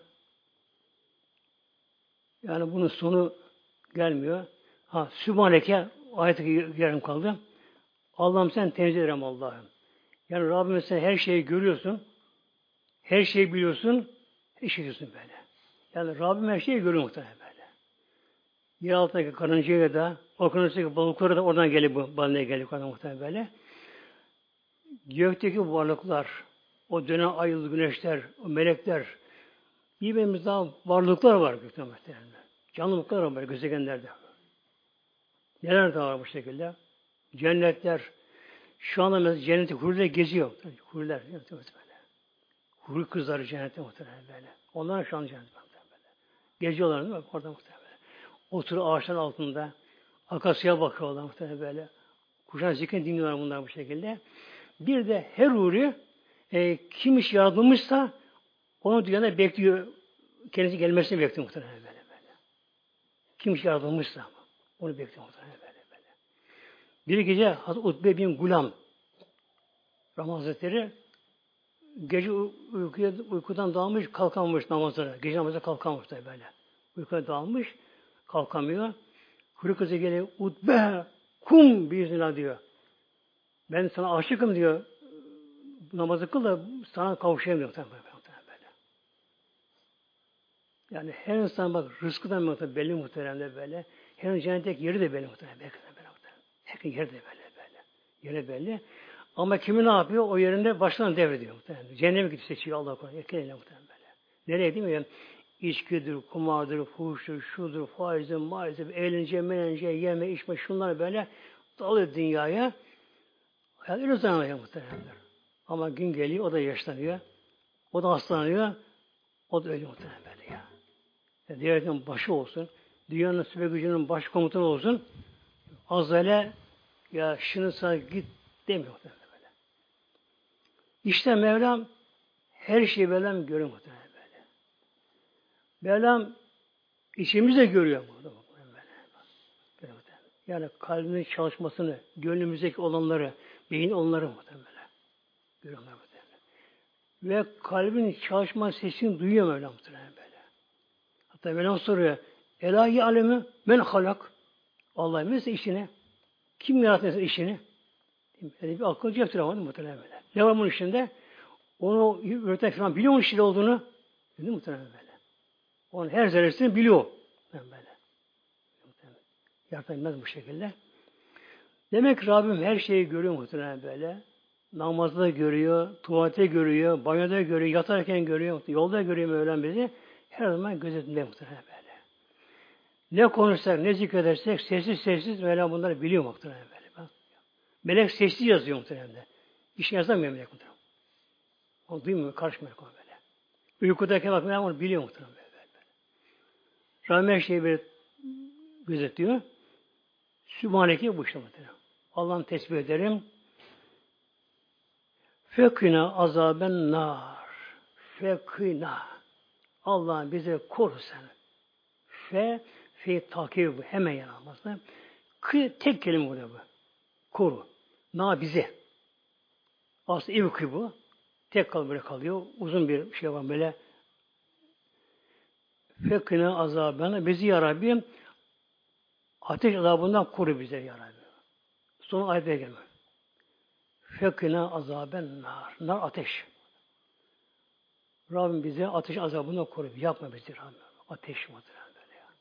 Yani bunun sonu gelmiyor. Sübhaneke ayeti yarım kaldı. Allah'ım sen tenzih ederim Allah'ım. Yani Rabbim sen her şeyi görüyorsun. Her şeyi biliyorsun. İşitiyorsun böyle. Yani Rabbim her şeyi görüyor muhtemelen böyle. Yer altındaki karıncaya da, okyanuστaki balıklara da oradan geliyor bu balina geliyor muhtemelen böyle. Gökteki varlıklar, o dönen ay, yıldız, güneşler, o melekler, birbirimiz daha varlıklar var gökte muhtemelen. Canlılıklar var böyle gezegenlerde. Neler de var bu şekilde? Cennetler. Şu anda mesela cennette huriler geziyor. Huriler. Huri kızları cennette muhtemelen böyle. Onlar şu an cennette muhtemelen böyle. Geziyorlar değil mi? Orada muhtemelen böyle. Oturuyor ağaçların altında. Akasya'ya bakıyorlar muhtemelen böyle. Kuşan zikrini dinliyorlar bunlar bu şekilde. Bir de her huri kim iş yaratılmışsa onu dünyada bekliyor. Kendisi gelmesini bekliyor muhtemelen böyle. Kim iş yaratılmışsa onu bekliyor muhtemelen böyle. Bir gece Hazreti Utbe bin Gulam Ramazan Hazretleri gece uykudan dağılmış, kalkamamış namazlara. Gece namazda kalkamamış da böyle. Uykuya dağılmış, kalkamıyor. Kuru kızı geliyor, Utbe, kum biiznillah diyor. Ben sana aşıkım diyor. Namazı kıl da sana kavuşayım diyor. Böyle. Yani her insan bak rızkıdan muhtemelen belli muhtemelen böyle. Her cennetteki yeri de belli muhtemelen. Herkesin yeri de belli. Yeri belli. Ama kimi ne yapıyor? O yerinde baştan devrediyor muhtemelen. Cehenneme gidip seçiyor Allah korusun. Erkeğiyle muhtemelen böyle. Nereye değil mi? Yani içkidir, kumardır, fuhuştur, şudur, faizdir, maizdir, eğlence, yeme, içme, şunlar böyle dalıyor dünyaya. Hayat öyle zanıyor muhtemelen. Ama gün geliyor, o da yaşlanıyor. O da hastalanıyor. O da ölüyor muhtemelen böyle ya. Yani devletin başı olsun, dünyanın süper gücünün başkomutanı olsun, Azrail'e ya şunu sana git demiyor muhtemelen böyle. İşte Mevlam her şeyi Mevlam görüyor muhtemelen böyle. Mevlam içimizde görüyor muhtemelen böyle. Yani kalbinin çalışmasını, gönlümüzdeki olanları, beyin onları muhtemelen böyle. Görüyorlar muhtemelen. Ve kalbin çalışma sesini duyuyor Mevlam muhtemelen böyle. Hatta Mevlam soruyor, Elahi alemi men halak? Allah mesela işini. Kim yarattı işini? Yani bir akılcı yaptıramadı muhtemelen böyle. Ne var bunun içinde? Onu üreten falan biliyor onun işi olduğunu. Değil mi muhtemelen böyle? Onun her zerresini biliyor. Böyle. Yaratabilmez bu şekilde. Demek ki Rabbim her şeyi görüyor muhtemelen böyle. Namazda görüyor, tuvalete görüyor, banyoda görüyor, yatarken görüyor, yolda görüyor Mevlam bizi. Her zaman gözetimde muhtemelen böyle. Ne konuşsak, ne zikredersek sessiz Mevlam bunları biliyor muhtemelen böyle. Melek sessiz yazıyor muhtemelen. İşin yazamıyor melek muhtemelen. O duymuyor, karışmıyor böyle. Uykudayken bak Mevlam onu biliyor muhtemelen böyle. Rabbim her şeyi böyle gözetliyor. Sübhaneke bu işte muhtemelen. Allah'ın tesbih ederim. Fekina azaben nar. Fekina. Allah bize koru sen. Fe takip hemen yanılmazsa. Tek kelime burada bu. Koru. Na bize. Aslında evki bu. Tek böyle kalıyor. Uzun bir şey var böyle. Fekina azaben. Bizi ya Rabbi ateş azabından koru bize ya Rabbi. Sonra ayete gelme. Fekina azaben nar. Nar ateş. Rabbim bize ateş azabından koru. Yapma bizi Rabbim. Ateş muhtemelen böyle ya.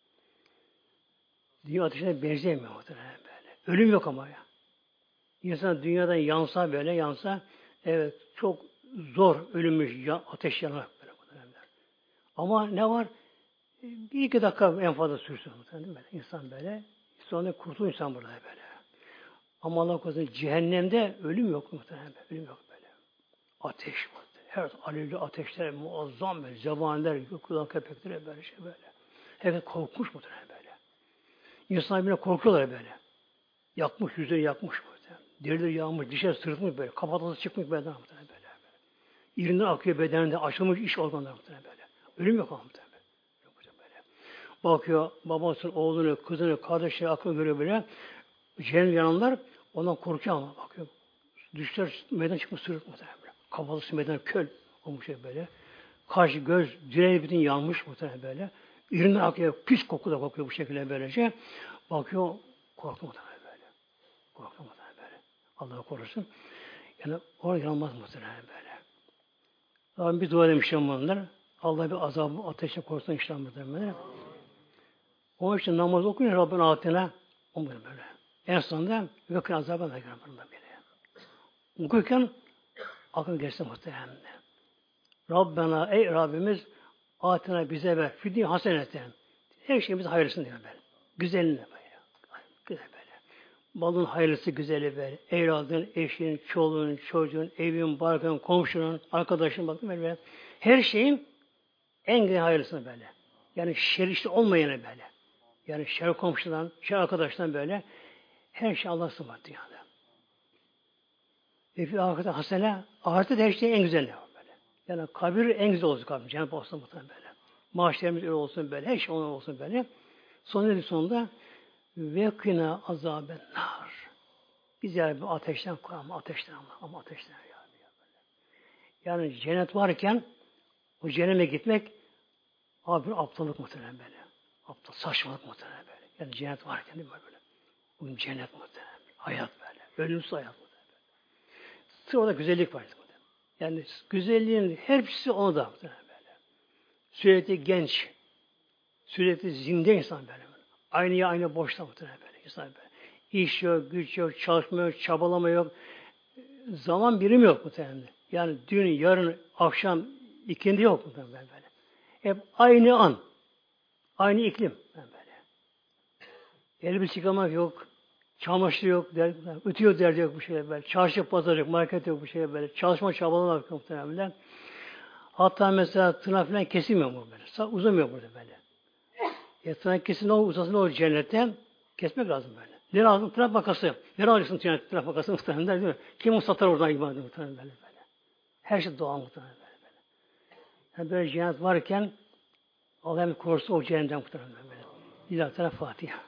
Dünya ateşine benzemiyor muhtemelen böyle. Ölüm yok ama ya. İnsan dünyadan yansa böyle yansa evet çok zor ölümmüş ateş yanar böyle muhtemelen. Ama ne var? Bir iki dakika en fazla sürsün muhtemelen böyle. İnsan böyle. Sonra kurtulur insan burada böyle. Ama Allah korusun cehennemde ölüm yok muhtemelen. Ölüm yok böyle. Ateş var. Her alevli ateşler muazzam böyle. Zebaniler, yoklular, köpekler böyle şey böyle. Herkes korkmuş muhtemelen böyle. İnsanlar bile korkuyorlar böyle. Yakmış, yüzleri yakmış muhtemelen. Derileri yağmış, dişler sırtmış böyle. Kafatası çıkmış beden muhtemelen böyle. İrinden akıyor bedeninde, açılmış iç organlar muhtemelen böyle. Ölüm yok muhtemelen böyle. Bakıyor babasının oğlunu, kızını, kardeşini akıl görüyor böyle. Cehennem yananlar ondan korkuyor ama bakıyor. Düşler meydan çıkmış sırık muhtemelen böyle. Kafalısı meydan köl olmuş şey böyle. Karşı göz, direği bütün yanmış muhtemelen böyle. İrinden akıyor, pis koku da kokuyor bu şekilde böylece. Bakıyor, korku muhtemelen böyle. Korku muhtemelen böyle. Allah korusun. Yani orada yanılmaz muhtemelen böyle. Rabbim bir dua demiştim bunlar. Allah bir azabı ateşe korusun inşallah muhtemelen. Onun için namaz okuyun Rabbin ayetine. Umur böyle. En sonunda yakın azabına da görür böyle. Okurken aklın geçsin muhtemelen. Rabbena ey Rabbimiz ayetine bize ver. Fiddi haseneten. Her şeyimiz hayırlısın diyor böyle. Güzelini böyle. Güzel böyle. Balın hayırlısı güzeli böyle. Evladın, eşin, çoluğun, çocuğun, evin, barkın, komşunun, arkadaşın bakın böyle. Her şeyin en güzel hayırlısını böyle. Yani şerişli olmayanı böyle. Yani şer komşudan, şer arkadaştan böyle. Her şey Allah'a sıfatı yani. Ve bir ahirete hasene, ahirette de her şey en güzeli böyle. Yani kabir en güzel olsun kabir. Cennet olsun muhtemelen böyle. Maaşlarımız öyle olsun böyle. Her şey onun olsun böyle. Sonunda ve kına azaben nar. Biz yani bu ateşten korkma, ateşten ama ateşten yani. Yani cennet varken o cennete gitmek abi aptallık muhtemelen böyle. Aptal, saçmalık muhtemelen böyle. Yani cennet varken değil mi böyle? Bugün cennet muhtemelen. Hayat böyle. Ölümsüz hayat muhtemelen. Sırf orada güzellik var. Yani güzelliğin hepsi ona da muhtemelen böyle. Sürekli genç, sürekli zinde insan böyle. Aynı boşta muhtemelen böyle. İnsan böyle. İş yok, güç yok, çalışma yok, çabalama yok. Zaman birimi yok muhtemelen. Yani dün, yarın, akşam, ikindi yok muhtemelen böyle. Hep aynı an. Aynı iklim. Böyle. Elbise çıkamak yok. Çamaşır yok. Ütüyor derdi yok bu şey böyle. Çarşı pazar yok. Market yok bu şey böyle. Çalışma çabalamak yok muhtemelen. Hatta mesela tırnak falan kesilmiyor mu böyle. Uzamıyor burada böyle. Tırnak kesin uzasın o cennetten kesmek lazım böyle. Ne lazım? Tırnak makası. Ne alacaksın tırnak makası muhtemelen değil mi? Kim o satar oradan gibi muhtemelen böyle. Her şey doğal muhtemelen böyle. Yani böyle cennet varken Allah korusun o cehennemden muhtemelen böyle. İlahi Teala Fatiha.